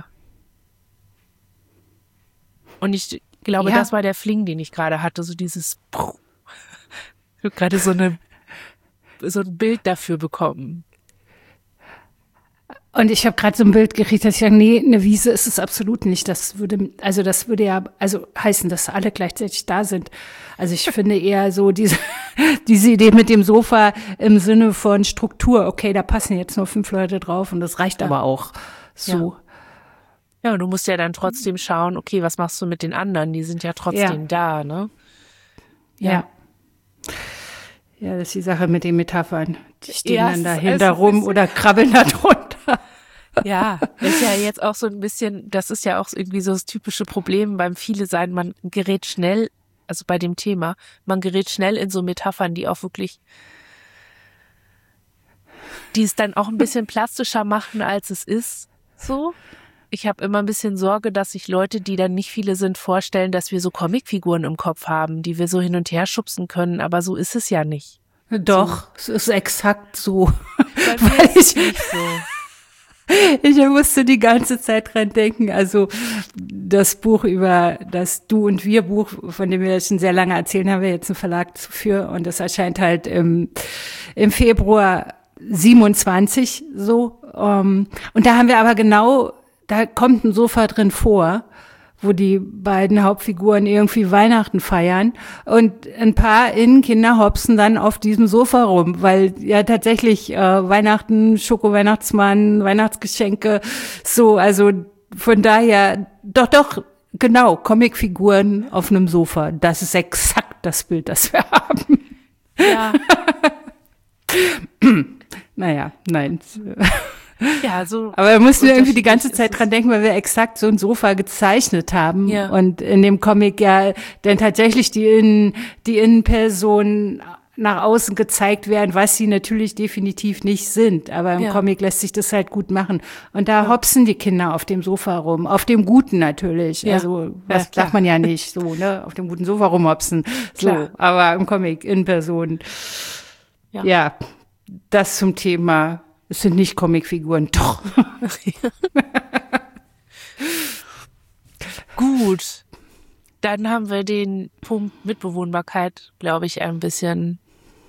Und ich glaube, ja. Das war der Fling, den ich gerade hatte, so dieses, ich habe gerade so eine, so ein Bild dafür bekommen. Und ich habe gerade so ein Bild gekriegt, dass ich sage, nee, eine Wiese ist es absolut nicht. Das würde, also das würde ja, also heißen, dass alle gleichzeitig da sind. Also ich finde eher so diese, diese Idee mit dem Sofa im Sinne von Struktur. Okay, da passen jetzt nur fünf Leute drauf und das reicht ja. aber auch so. Ja. ja, du musst ja dann trotzdem schauen, okay, was machst du mit den anderen? Die sind ja trotzdem ja. da, ne? Ja. ja. Ja, das ist die Sache mit den Metaphern. Die stehen ja, dann dahinter rum oder krabbeln da drunter. Ja, ist ja jetzt auch so ein bisschen, das ist ja auch irgendwie so das typische Problem beim Viele-Sein. Man gerät schnell, also bei dem Thema, man gerät schnell in so Metaphern, die auch wirklich die es dann auch ein bisschen plastischer machen, als es ist. So. Ich habe immer ein bisschen Sorge, dass sich Leute, die dann nicht viele sind, vorstellen, dass wir so Comicfiguren im Kopf haben, die wir so hin und her schubsen können. Aber so ist es ja nicht. Doch, so. Es ist exakt so. Bei mir Weil ist ich nicht so. Ich musste die ganze Zeit dran denken, also das Buch über das Du und Wir Buch, von dem wir schon sehr lange erzählen, haben wir jetzt einen Verlag für und das erscheint halt im, im Februar siebenundzwanzig so. Um, und da haben wir aber genau, da kommt ein Sofa drin vor, wo die beiden Hauptfiguren irgendwie Weihnachten feiern und ein paar Innenkinder hopsen dann auf diesem Sofa rum, weil ja tatsächlich äh, Weihnachten, Schoko-Weihnachtsmann, Weihnachtsgeschenke, so, also von daher, doch, doch, genau, Comicfiguren auf einem Sofa, das ist exakt das Bild, das wir haben. Ja. Naja, nein. Ja, so. Aber da mussten wir irgendwie die ganze Zeit dran denken, weil wir exakt so ein Sofa gezeichnet haben. Ja. Und in dem Comic ja dann tatsächlich die Innen, die Innenpersonen nach außen gezeigt werden, was sie natürlich definitiv nicht sind. Aber im ja. Comic lässt sich das halt gut machen. Und da ja. hopsen die Kinder auf dem Sofa rum. Auf dem Guten natürlich. Ja. Also, das ja, sagt man ja nicht so, ne? Auf dem guten Sofa rumhopsen. So. Klar. Aber im Comic in Person. Ja. ja. Das zum Thema. Es sind nicht Comicfiguren, doch. Gut. Dann haben wir den Punkt Mitbewohnbarkeit, glaube ich, ein bisschen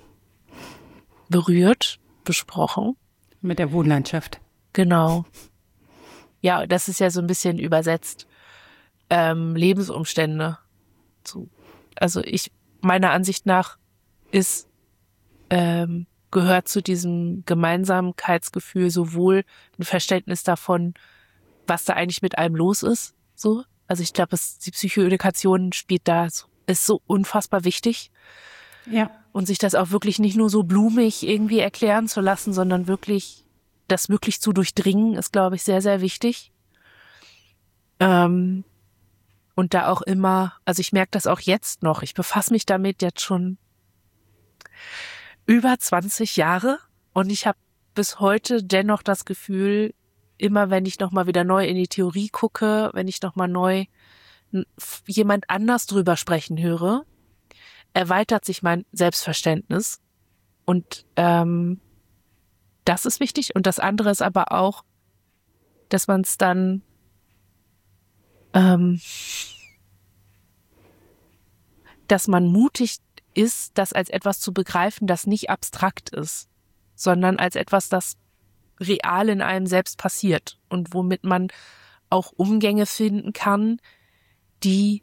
berührt, besprochen. Mit der Wohnlandschaft. Genau. Ja, das ist ja so ein bisschen übersetzt. Ähm, Lebensumstände. Also ich, meiner Ansicht nach, ist ähm, gehört zu diesem Gemeinsamkeitsgefühl sowohl ein Verständnis davon, was da eigentlich mit einem los ist, so. Also ich glaube, die Psychoedukation spielt da, ist so unfassbar wichtig. Ja. Und sich das auch wirklich nicht nur so blumig irgendwie erklären zu lassen, sondern wirklich, das wirklich zu durchdringen, ist, glaube ich, sehr, sehr wichtig. Ähm, und da auch immer, also ich merke das auch jetzt noch, ich befasse mich damit jetzt schon über zwanzig Jahre und ich habe bis heute dennoch das Gefühl, immer wenn ich nochmal wieder neu in die Theorie gucke, wenn ich nochmal neu jemand anders drüber sprechen höre, erweitert sich mein Selbstverständnis und ähm, das ist wichtig und das andere ist aber auch, dass man es dann ähm, dass man mutig ist, das als etwas zu begreifen, das nicht abstrakt ist, sondern als etwas, das real in einem selbst passiert und womit man auch Umgänge finden kann, die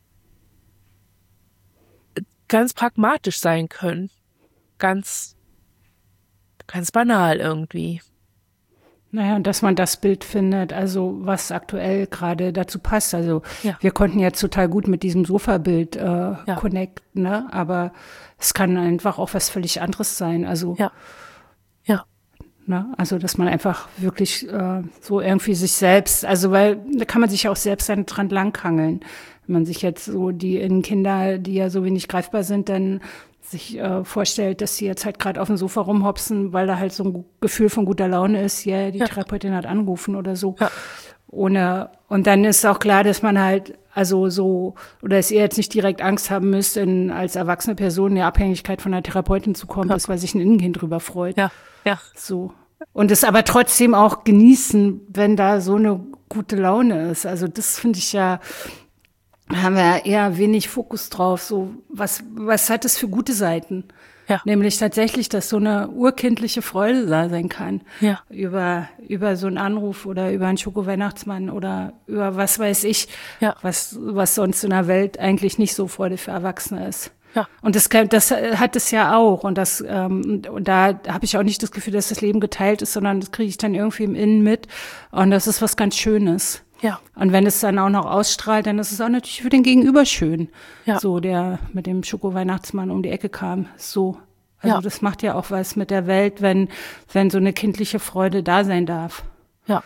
ganz pragmatisch sein können, ganz, ganz banal irgendwie. Naja, und dass man das Bild findet, also was aktuell gerade dazu passt. Also ja. wir konnten jetzt total gut mit diesem Sofabild äh, ja. connecten, ne? Aber es kann einfach auch was völlig anderes sein. Also ja, ja. Ne? Also dass man einfach wirklich äh, so irgendwie sich selbst, also weil da kann man sich ja auch selbst dann dran langhangeln. Wenn man sich jetzt so die Kinder, die ja so wenig greifbar sind, dann sich äh, vorstellt, dass sie jetzt halt gerade auf dem Sofa rumhopsen, weil da halt so ein Gefühl von guter Laune ist, yeah, die ja, die Therapeutin hat angerufen oder so. Ja. Ohne, und dann ist auch klar, dass man halt, also so, oder dass ihr jetzt nicht direkt Angst haben müsst, in, als erwachsene Person in die Abhängigkeit von einer Therapeutin zu kommen, ja, ist, weil sich ein Innenkind drüber freut. Ja, ja. So. Und es aber trotzdem auch genießen, wenn da so eine gute Laune ist. Also das finde ich ja, haben wir ja eher wenig Fokus drauf. So, was, was hat es für gute Seiten? Ja. Nämlich tatsächlich, dass so eine urkindliche Freude da sein kann. Ja. Über, über so einen Anruf oder über einen Schoko-Weihnachtsmann oder über was weiß ich, ja, was, was sonst in der Welt eigentlich nicht so Freude für Erwachsene ist. Ja. Und das, das hat es ja auch. Und das, ähm, und da habe ich auch nicht das Gefühl, dass das Leben geteilt ist, sondern das kriege ich dann irgendwie im Innen mit. Und das ist was ganz Schönes. Ja. Und wenn es dann auch noch ausstrahlt, dann ist es auch natürlich für den Gegenüber schön. Ja. So, der mit dem Schoko-Weihnachtsmann um die Ecke kam. So. Also ja, das macht ja auch was mit der Welt, wenn, wenn so eine kindliche Freude da sein darf. Ja.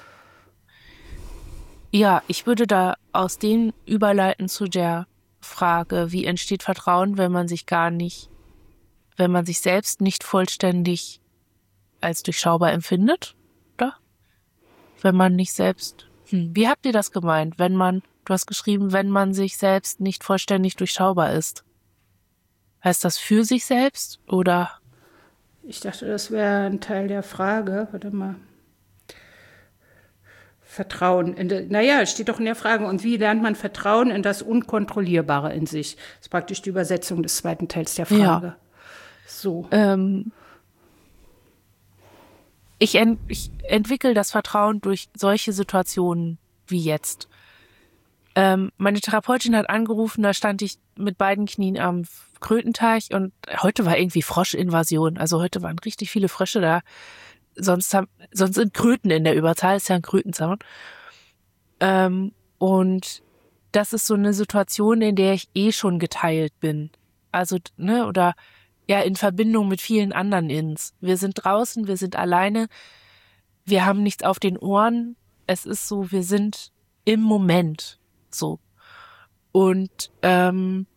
Ja, ich würde da aus dem überleiten zu der Frage, wie entsteht Vertrauen, wenn man sich gar nicht, wenn man sich selbst nicht vollständig als durchschaubar empfindet, oder? Wenn man nicht selbst, hm, wie habt ihr das gemeint? Wenn man, du hast geschrieben, wenn man sich selbst nicht vollständig durchschaubar ist. Heißt das für sich selbst oder? Ich dachte, das wäre ein Teil der Frage. Warte mal. Vertrauen. In de, naja, es steht doch in der Frage. Und wie lernt man Vertrauen in das Unkontrollierbare in sich? Das ist praktisch die Übersetzung des zweiten Teils der Frage. Ja. So. Ähm, ich, ent, ich entwickle das Vertrauen durch solche Situationen wie jetzt. Ähm, meine Therapeutin hat angerufen, da stand ich mit beiden Knien am Krötenteich und heute war irgendwie Froschinvasion. Also heute waren richtig viele Frösche da. Sonst, haben, sonst sind Kröten in der Überzahl, ist ja ein Krötenzaun. Ähm, und das ist so eine Situation, in der ich eh schon geteilt bin. Also, ne, oder ja, in Verbindung mit vielen anderen Ins. Wir sind draußen, wir sind alleine, wir haben nichts auf den Ohren. Es ist so, wir sind im Moment so. Und ähm,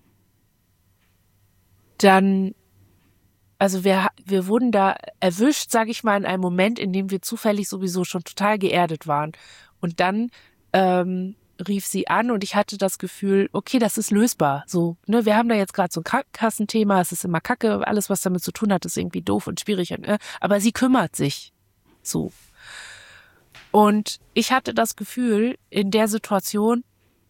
dann, also wir wir wurden da erwischt, sage ich mal, in einem Moment, in dem wir zufällig sowieso schon total geerdet waren. Und dann ähm, rief sie an und ich hatte das Gefühl, okay, das ist lösbar. So, ne, wir haben da jetzt gerade so ein Krankenkassenthema, es ist immer Kacke, alles, was damit zu tun hat, ist irgendwie doof und schwierig. Ne? Aber sie kümmert sich. So. Und ich hatte das Gefühl, in der Situation,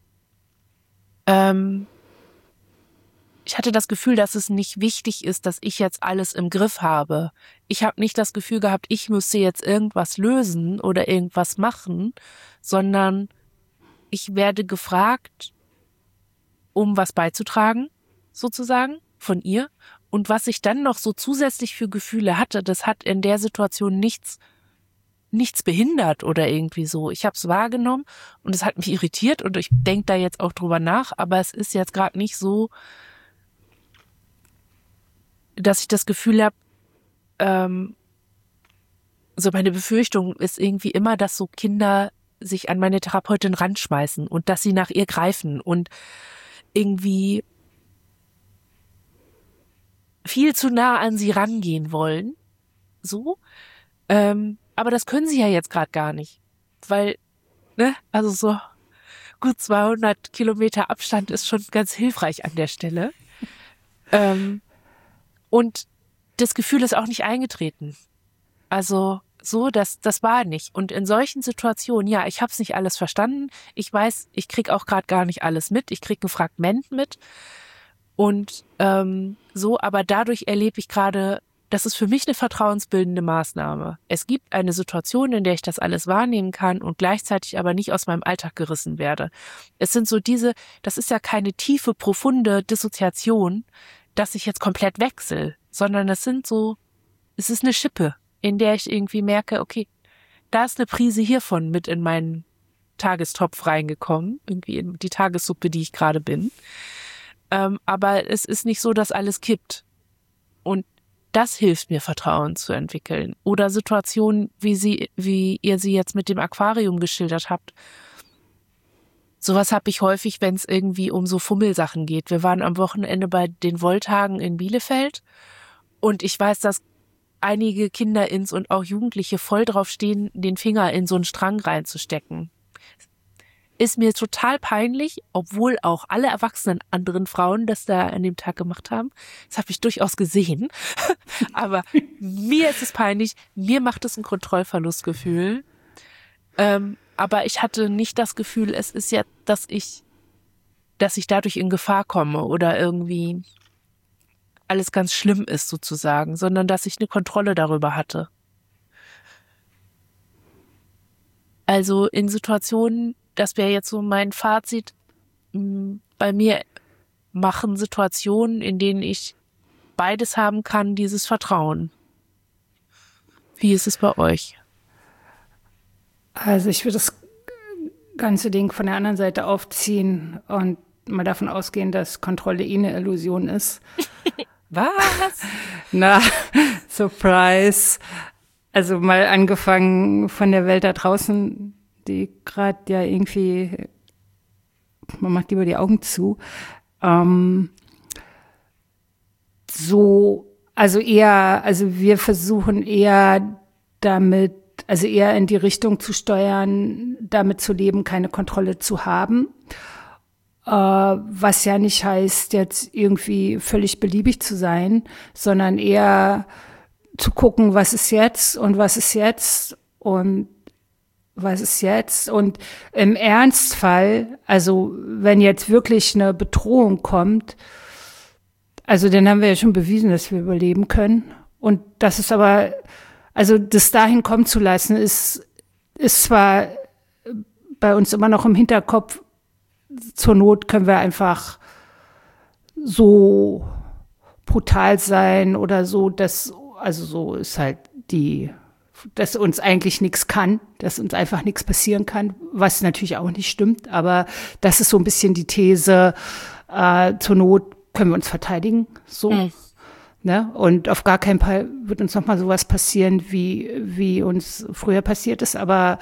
ähm, ich hatte das Gefühl, dass es nicht wichtig ist, dass ich jetzt alles im Griff habe. Ich habe nicht das Gefühl gehabt, ich müsste jetzt irgendwas lösen oder irgendwas machen, sondern ich werde gefragt, um was beizutragen, sozusagen, von ihr. Und was ich dann noch so zusätzlich für Gefühle hatte, das hat in der Situation nichts nichts behindert oder irgendwie so. Ich habe es wahrgenommen und es hat mich irritiert und ich denke da jetzt auch drüber nach, aber es ist jetzt gerade nicht so, dass ich das Gefühl habe, ähm, so meine Befürchtung ist irgendwie immer, dass so Kinder sich an meine Therapeutin ranschmeißen und dass sie nach ihr greifen und irgendwie viel zu nah an sie rangehen wollen. So. Ähm, aber das können sie ja jetzt gerade gar nicht. Weil, ne, also so gut zweihundert Kilometer Abstand ist schon ganz hilfreich an der Stelle. Ähm, und das Gefühl ist auch nicht eingetreten. Also so, das, das war nicht. Und in solchen Situationen, ja, ich habe es nicht alles verstanden. Ich weiß, ich krieg auch gerade gar nicht alles mit. Ich krieg ein Fragment mit. Und ähm, so, aber dadurch erlebe ich gerade, das ist für mich eine vertrauensbildende Maßnahme. Es gibt eine Situation, in der ich das alles wahrnehmen kann und gleichzeitig aber nicht aus meinem Alltag gerissen werde. Es sind so diese, das ist ja keine tiefe, profunde Dissoziation, dass ich jetzt komplett wechsle, sondern es sind so, es ist eine Schippe, in der ich irgendwie merke, okay, da ist eine Prise hiervon mit in meinen Tagestopf reingekommen, irgendwie in die Tagessuppe, die ich gerade bin. Ähm, aber es ist nicht so, dass alles kippt. Und das hilft mir, Vertrauen zu entwickeln. Oder Situationen, wie sie, wie ihr sie jetzt mit dem Aquarium geschildert habt. Sowas habe ich häufig, wenn es irgendwie um so Fummelsachen geht. Wir waren am Wochenende bei den Wolltagen in Bielefeld und ich weiß, dass einige Kinderins und auch Jugendliche voll drauf stehen, den Finger in so einen Strang reinzustecken. Ist mir total peinlich, obwohl auch alle erwachsenen anderen Frauen das da an dem Tag gemacht haben. Das habe ich durchaus gesehen. Aber mir ist es peinlich, mir macht es ein Kontrollverlustgefühl. Ähm, aber ich hatte nicht das Gefühl, es ist ja, dass ich, dass ich dadurch in Gefahr komme oder irgendwie alles ganz schlimm ist sozusagen, sondern dass ich eine Kontrolle darüber hatte. Also in Situationen, das wäre jetzt so mein Fazit, bei mir machen Situationen, in denen ich beides haben kann, dieses Vertrauen. Wie ist es bei euch? Also ich würde das ganze Ding von der anderen Seite aufziehen und mal davon ausgehen, dass Kontrolle eh eine Illusion ist. Was? Na, Surprise. Also mal angefangen von der Welt da draußen, die gerade ja irgendwie, man macht lieber die Augen zu. Ähm, so, also eher, also wir versuchen eher damit, also eher in die Richtung zu steuern, damit zu leben, keine Kontrolle zu haben. Äh, was ja nicht heißt, jetzt irgendwie völlig beliebig zu sein, sondern eher zu gucken, was ist jetzt und was ist jetzt und was ist jetzt? Und im Ernstfall, also wenn jetzt wirklich eine Bedrohung kommt, also dann haben wir ja schon bewiesen, dass wir überleben können. Und das ist aber, also das dahin kommen zu lassen, ist, ist zwar bei uns immer noch im Hinterkopf, zur Not können wir einfach so brutal sein oder so, dass, also so ist halt die, dass uns eigentlich nichts kann, dass uns einfach nichts passieren kann, was natürlich auch nicht stimmt, aber das ist so ein bisschen die These, äh, zur Not können wir uns verteidigen, so. Mhm. Ne? Und auf gar keinen Fall wird uns nochmal sowas passieren, wie, wie uns früher passiert ist, aber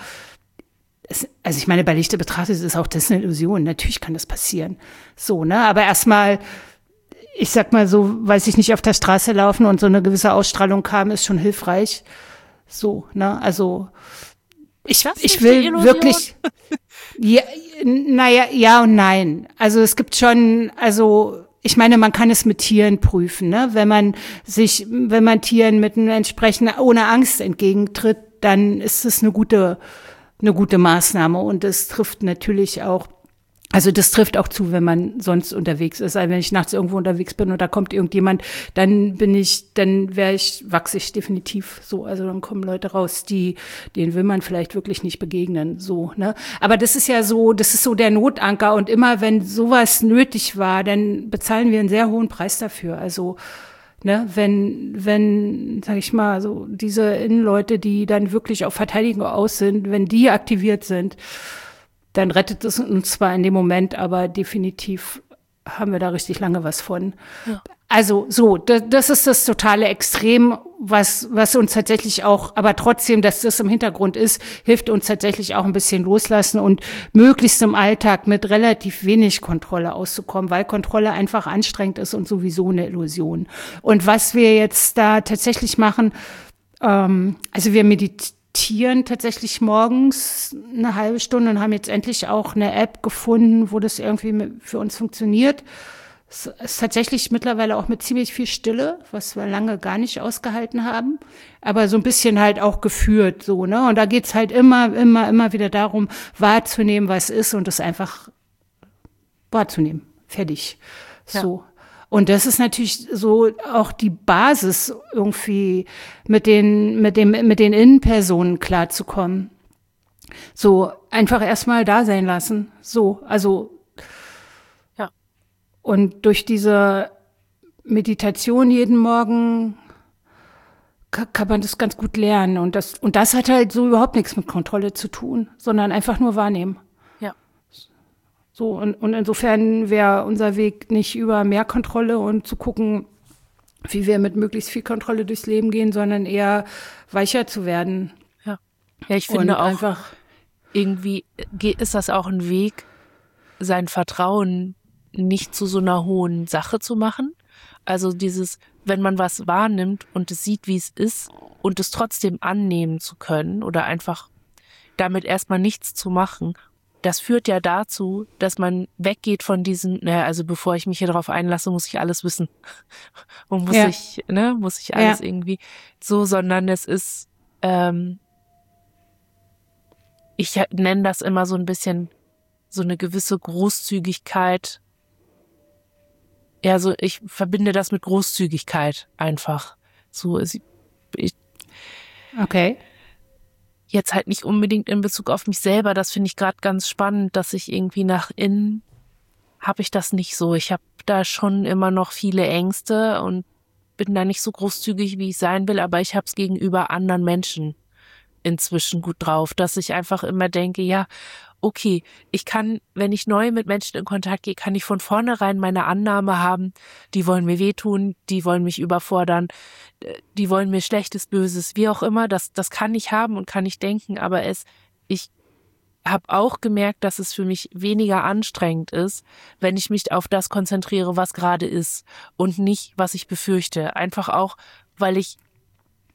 es, also ich meine, bei Lichte betrachtet ist auch das eine Illusion, natürlich kann das passieren, so, ne, aber erstmal, ich sag mal so, weiß ich nicht, auf der Straße laufen und so eine gewisse Ausstrahlung haben, ist schon hilfreich. So, ne, also ich, ich will wirklich, ja, naja, ja und nein. Also es gibt schon, also ich meine, man kann es mit Tieren prüfen, ne? Wenn man sich, wenn man Tieren mit einem entsprechenden, ohne Angst entgegentritt, dann ist es eine gute, eine gute Maßnahme und es trifft natürlich auch, also das trifft auch zu, wenn man sonst unterwegs ist. Also wenn ich nachts irgendwo unterwegs bin und da kommt irgendjemand, dann bin ich, dann wäre ich, wachse ich definitiv so. Also dann kommen Leute raus, die, denen will man vielleicht wirklich nicht begegnen, so, ne. Aber das ist ja so, das ist so der Notanker und immer wenn sowas nötig war, dann bezahlen wir einen sehr hohen Preis dafür. Also, ne, wenn, wenn, sag ich mal, so diese Innenleute, die dann wirklich auf Verteidigung aus sind, wenn die aktiviert sind, dann rettet es uns zwar in dem Moment, aber definitiv haben wir da richtig lange was von. Ja. Also so, das, das ist das totale Extrem, was was uns tatsächlich auch, aber trotzdem, dass das im Hintergrund ist, hilft uns tatsächlich auch ein bisschen loslassen und möglichst im Alltag mit relativ wenig Kontrolle auszukommen, weil Kontrolle einfach anstrengend ist und sowieso eine Illusion. Und was wir jetzt da tatsächlich machen, ähm, also wir meditieren, tatsächlich morgens eine halbe Stunde und haben jetzt endlich auch eine App gefunden, wo das irgendwie für uns funktioniert. Es ist tatsächlich mittlerweile auch mit ziemlich viel Stille, was wir lange gar nicht ausgehalten haben, aber so ein bisschen halt auch geführt, so, ne? Und da geht's halt immer, immer, immer wieder darum, wahrzunehmen, was ist und das einfach wahrzunehmen. Fertig. Ja. So. Und das ist natürlich so auch die Basis, irgendwie mit den, mit dem, mit den Innenpersonen klarzukommen. So, einfach erstmal da sein lassen. So, also. Ja. Und durch diese Meditation jeden Morgen kann, kann man das ganz gut lernen. Und das, und das hat halt so überhaupt nichts mit Kontrolle zu tun, sondern einfach nur wahrnehmen. So, und, und insofern wäre unser Weg nicht über mehr Kontrolle und zu gucken, wie wir mit möglichst viel Kontrolle durchs Leben gehen, sondern eher weicher zu werden. Ja, ja, ich finde und auch, einfach irgendwie ist das auch ein Weg, sein Vertrauen nicht zu so einer hohen Sache zu machen. Also dieses, wenn man was wahrnimmt und es sieht, wie es ist und es trotzdem annehmen zu können oder einfach damit erstmal nichts zu machen. Das führt ja dazu, dass man weggeht von diesem, naja, also bevor ich mich hier drauf einlasse, muss ich alles wissen. Und muss ja. ich, ne, muss ich alles ja. irgendwie so, sondern es ist, ähm, ich nenne das immer so ein bisschen so eine gewisse Großzügigkeit. Ja, so, ich verbinde das mit Großzügigkeit einfach. So ist ich. Okay. Jetzt halt nicht unbedingt in Bezug auf mich selber, das finde ich gerade ganz spannend, dass ich irgendwie nach innen habe ich das nicht so. Ich habe da schon immer noch viele Ängste und bin da nicht so großzügig, wie ich sein will, aber ich habe es gegenüber anderen Menschen inzwischen gut drauf, dass ich einfach immer denke, ja, okay, ich kann, wenn ich neu mit Menschen in Kontakt gehe, kann ich von vornherein meine Annahme haben, die wollen mir wehtun, die wollen mich überfordern, die wollen mir Schlechtes, Böses, wie auch immer, das, das kann ich haben und kann ich denken, aber es, ich habe auch gemerkt, dass es für mich weniger anstrengend ist, wenn ich mich auf das konzentriere, was gerade ist und nicht, was ich befürchte. Einfach auch, weil ich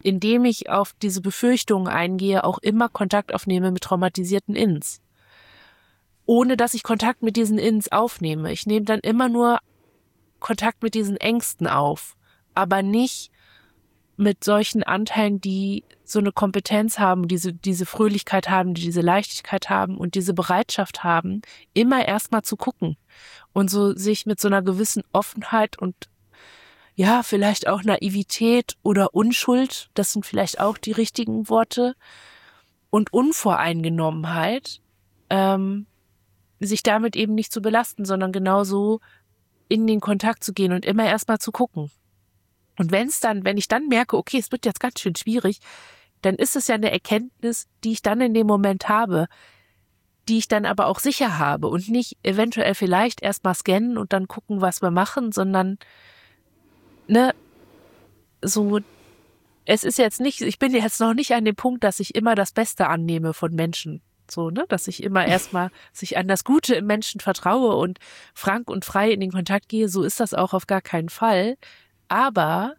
indem ich auf diese Befürchtungen eingehe, auch immer Kontakt aufnehme mit traumatisierten Ins. Ohne dass ich Kontakt mit diesen Ins aufnehme. Ich nehme dann immer nur Kontakt mit diesen Ängsten auf, aber nicht mit solchen Anteilen, die so eine Kompetenz haben, diese, diese Fröhlichkeit haben, die diese Leichtigkeit haben und diese Bereitschaft haben, immer erstmal zu gucken und so sich mit so einer gewissen Offenheit und ja, vielleicht auch Naivität oder Unschuld, das sind vielleicht auch die richtigen Worte, und Unvoreingenommenheit, ähm, sich damit eben nicht zu belasten, sondern genauso in den Kontakt zu gehen und immer erstmal zu gucken. Und wenn es dann, wenn ich dann merke, okay, es wird jetzt ganz schön schwierig, dann ist es ja eine Erkenntnis, die ich dann in dem Moment habe, die ich dann aber auch sicher habe und nicht eventuell vielleicht erstmal scannen und dann gucken, was wir machen, sondern ne, so, es ist jetzt nicht, ich bin jetzt noch nicht an dem Punkt, dass ich immer das Beste annehme von Menschen. So, ne, dass ich immer erstmal sich an das Gute im Menschen vertraue und frank und frei in den Kontakt gehe. So ist das auch auf gar keinen Fall. Aber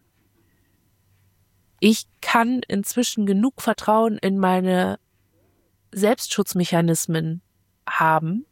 ich kann inzwischen genug Vertrauen in meine Selbstschutzmechanismen haben,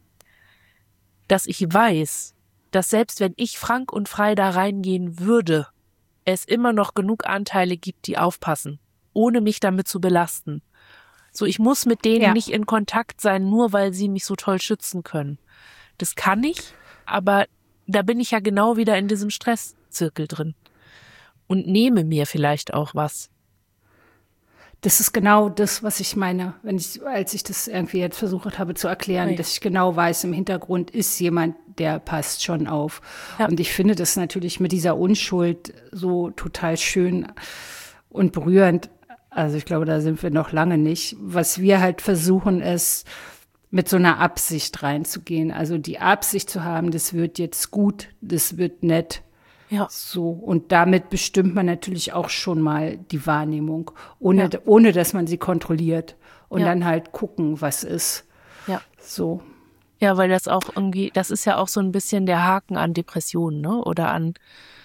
dass ich weiß, dass selbst wenn ich frank und frei da reingehen würde, es immer noch genug Anteile gibt, die aufpassen, ohne mich damit zu belasten. So, ich muss mit denen ja. nicht in Kontakt sein, nur weil sie mich so toll schützen können. Das kann ich, aber da bin ich ja genau wieder in diesem Stresszirkel drin und nehme mir vielleicht auch was. Das ist genau das, was ich meine, wenn ich, als ich das irgendwie jetzt versucht habe zu erklären, okay. dass ich genau weiß, im Hintergrund ist jemand, der passt schon auf. Ja. Und ich finde das natürlich mit dieser Unschuld so total schön und berührend. Also ich glaube, da sind wir noch lange nicht. Was wir halt versuchen, ist, mit so einer Absicht reinzugehen. Also die Absicht zu haben, das wird jetzt gut, das wird nett. Ja. So. Und damit bestimmt man natürlich auch schon mal die Wahrnehmung, ohne, ja. ohne dass man sie kontrolliert. Und ja. dann halt gucken, was ist. Ja. So. Ja, weil das auch irgendwie, das ist ja auch so ein bisschen der Haken an Depressionen, ne? Oder an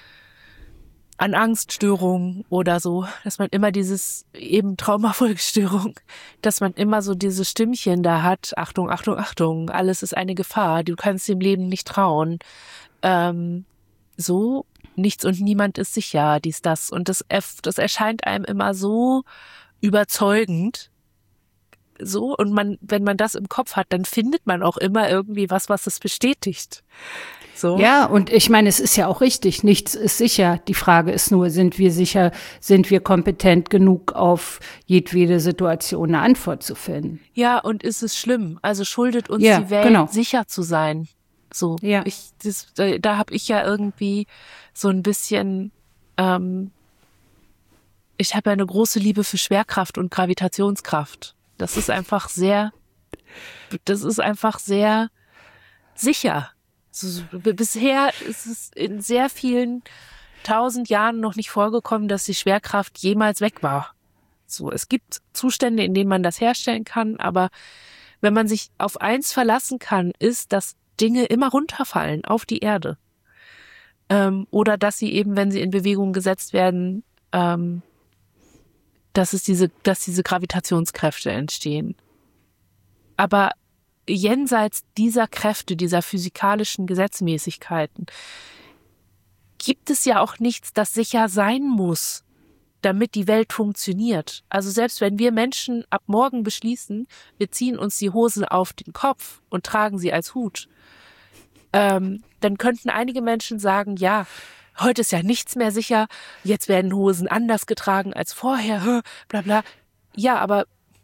an Angststörungen oder so, dass man immer dieses, eben Traumafolgestörung, dass man immer so diese Stimmchen da hat, Achtung, Achtung, Achtung, alles ist eine Gefahr, du kannst dem Leben nicht trauen, ähm, so, nichts und niemand ist sicher, dies, das, und das, das erscheint einem immer so überzeugend, so, und man, wenn man das im Kopf hat, dann findet man auch immer irgendwie was, was es bestätigt. So. Ja, und ich meine, es ist ja auch richtig, nichts ist sicher. Die Frage ist nur, sind wir sicher, sind wir kompetent genug, auf jedwede Situation eine Antwort zu finden? Ja, und ist es schlimm? Also schuldet uns ja, die Welt, genau. sicher zu sein. So, ja. ich, das, da, da habe ich ja irgendwie so ein bisschen, ähm, ich habe ja eine große Liebe für Schwerkraft und Gravitationskraft. Das ist einfach sehr, das ist einfach sehr sicher. So, bisher ist es in sehr vielen tausend Jahren noch nicht vorgekommen, dass die Schwerkraft jemals weg war. So, es gibt Zustände, in denen man das herstellen kann, aber wenn man sich auf eins verlassen kann, ist, dass Dinge immer runterfallen auf die Erde. Ähm, oder dass sie eben, wenn sie in Bewegung gesetzt werden, ähm, dass es diese, dass diese Gravitationskräfte entstehen. Aber jenseits dieser Kräfte, dieser physikalischen Gesetzmäßigkeiten, gibt es ja auch nichts, das sicher sein muss, damit die Welt funktioniert. Also selbst wenn wir Menschen ab morgen beschließen, wir ziehen uns die Hose auf den Kopf und tragen sie als Hut, ähm, dann könnten einige Menschen sagen, ja, heute ist ja nichts mehr sicher, jetzt werden Hosen anders getragen als vorher, bla bla. Ja, aber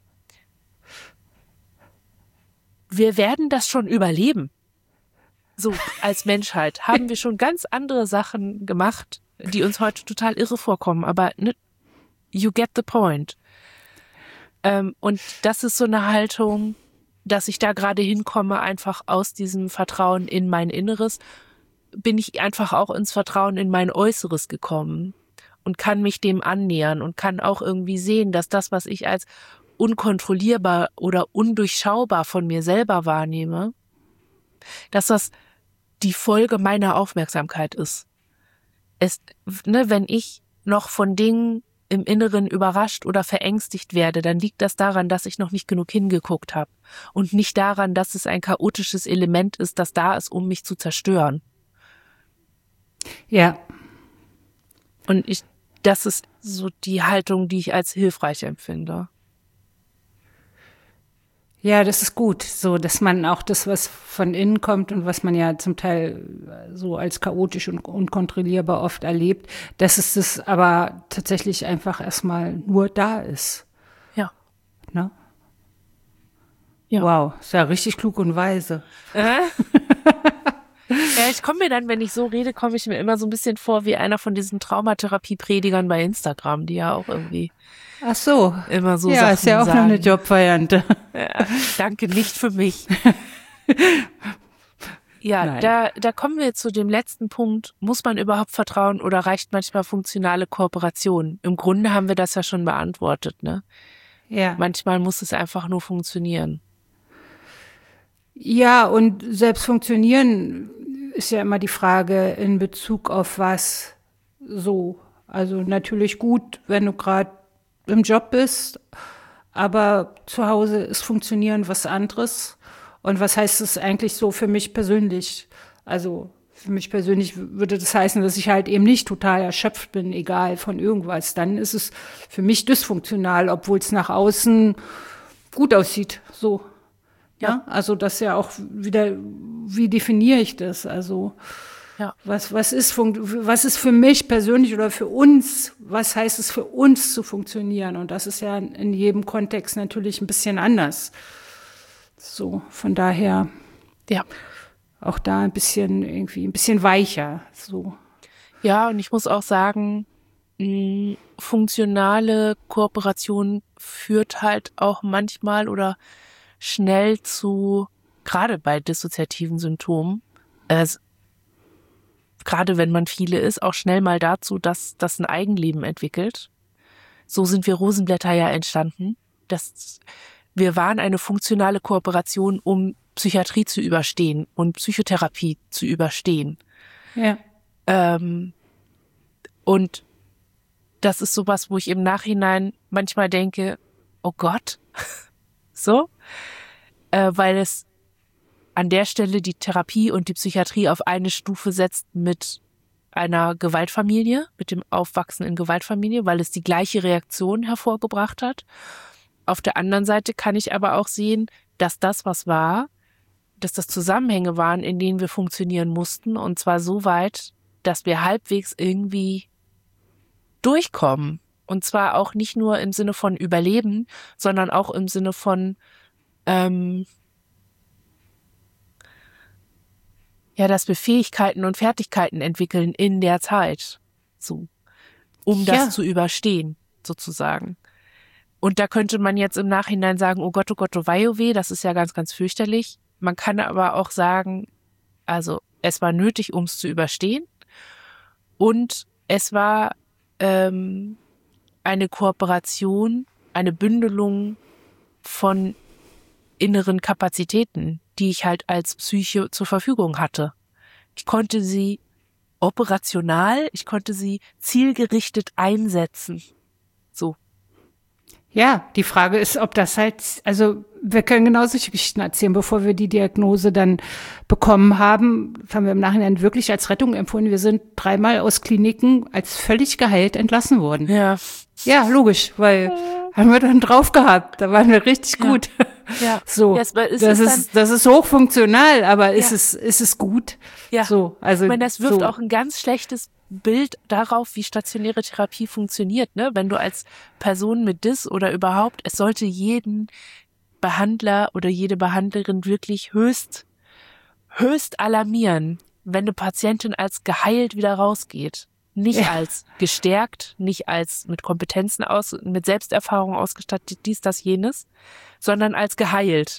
wir werden das schon überleben. So, als Menschheit haben wir schon ganz andere Sachen gemacht, die uns heute total irre vorkommen, aber ne, you get the point. Ähm, und das ist so eine Haltung, dass ich da gerade hinkomme, einfach aus diesem Vertrauen in mein Inneres, bin ich einfach auch ins Vertrauen in mein Äußeres gekommen und kann mich dem annähern und kann auch irgendwie sehen, dass das, was ich als unkontrollierbar oder undurchschaubar von mir selber wahrnehme, dass das die Folge meiner Aufmerksamkeit ist. Es, ne, wenn ich noch von Dingen im Inneren überrascht oder verängstigt werde, dann liegt das daran, dass ich noch nicht genug hingeguckt habe und nicht daran, dass es ein chaotisches Element ist, das da ist, um mich zu zerstören. Ja. Und ich, das ist so die Haltung, die ich als hilfreich empfinde. Ja, das ist gut, so, dass man auch das, was von innen kommt und was man ja zum Teil so als chaotisch und unkontrollierbar oft erlebt, dass es das aber tatsächlich einfach erstmal nur da ist. Ja. Ne? Ja. Wow, ist ja richtig klug und weise. Äh? Ja, ich komme mir dann, wenn ich so rede, komme ich mir immer so ein bisschen vor wie einer von diesen Traumatherapie-Predigern bei Instagram, die ja auch irgendwie Ach so. immer so ja, Sachen ist ja auch sagen. noch eine Jobvariante. Ja, danke, nicht für mich. Ja, Nein. da, da kommen wir zu dem letzten Punkt. Muss man überhaupt vertrauen oder reicht manchmal funktionale Kooperation? Im Grunde haben wir das ja schon beantwortet, ne? Ja. Manchmal muss es einfach nur funktionieren. Ja, und selbst funktionieren ist ja immer die Frage in Bezug auf was so. Also natürlich gut, wenn du gerade im Job bist, aber zu Hause ist Funktionieren was anderes. Und was heißt es eigentlich so für mich persönlich? Also für mich persönlich würde das heißen, dass ich halt eben nicht total erschöpft bin, egal von irgendwas. Dann ist es für mich dysfunktional, obwohl es nach außen gut aussieht, so. Ja, also das ist ja auch wieder, wie definiere ich das? Also Ja. was, was ist, was ist für mich persönlich oder für uns, was heißt es für uns zu funktionieren? Und das ist ja in jedem Kontext natürlich ein bisschen anders. So, von daher Ja. auch da ein bisschen irgendwie, ein bisschen weicher, so. Ja, und ich muss auch sagen, mh, funktionale Kooperation führt halt auch manchmal oder schnell zu, gerade bei dissoziativen Symptomen, äh, gerade wenn man viele ist, auch schnell mal dazu, dass das ein Eigenleben entwickelt. So sind wir Rosenblätter ja entstanden. Das, wir waren eine funktionale Kooperation, um Psychiatrie zu überstehen und Psychotherapie zu überstehen. Ja. Ähm, und das ist sowas, wo ich im Nachhinein manchmal denke, oh Gott, so, äh, weil es an der Stelle die Therapie und die Psychiatrie auf eine Stufe setzt mit einer Gewaltfamilie, mit dem Aufwachsen in Gewaltfamilie, weil es die gleiche Reaktion hervorgebracht hat. Auf der anderen Seite kann ich aber auch sehen, dass das, was war, dass das Zusammenhänge waren, in denen wir funktionieren mussten, und zwar so weit, dass wir halbwegs irgendwie durchkommen. Und zwar auch nicht nur im Sinne von Überleben, sondern auch im Sinne von ähm, ja, dass wir Fähigkeiten und Fertigkeiten entwickeln in der Zeit, so, um das Ja. zu überstehen, sozusagen. Und da könnte man jetzt im Nachhinein sagen, oh Gott, oh Gott, oh wei, oh weh, das ist ja ganz, ganz fürchterlich. Man kann aber auch sagen, also es war nötig, um es zu überstehen. Und es war ähm, eine Kooperation, eine Bündelung von inneren Kapazitäten, die ich halt als Psyche zur Verfügung hatte. Ich konnte sie operational, ich konnte sie zielgerichtet einsetzen. So. Ja, die Frage ist, ob das halt, also wir können genau solche Geschichten erzählen, bevor wir die Diagnose dann bekommen haben. Das haben wir im Nachhinein wirklich als Rettung empfunden. Wir sind dreimal aus Kliniken als völlig geheilt entlassen worden. Ja. Ja, logisch, weil haben wir dann drauf gehabt. Da waren wir richtig Ja. gut. Ja. So, Ja, es- es das ist ist, das ist hochfunktional, aber ist Ja. es, ist es gut? Ja. So, also Ich meine, das wirft so. auch ein ganz schlechtes Bild darauf, wie stationäre Therapie funktioniert, ne? Wenn du als Person mit Dis oder überhaupt, es sollte jeden Behandler oder jede Behandlerin wirklich höchst, höchst alarmieren, wenn eine Patientin als geheilt wieder rausgeht. Nicht Ja. als gestärkt, nicht als mit Kompetenzen aus, mit Selbsterfahrung ausgestattet, dies, das, jenes, sondern als geheilt.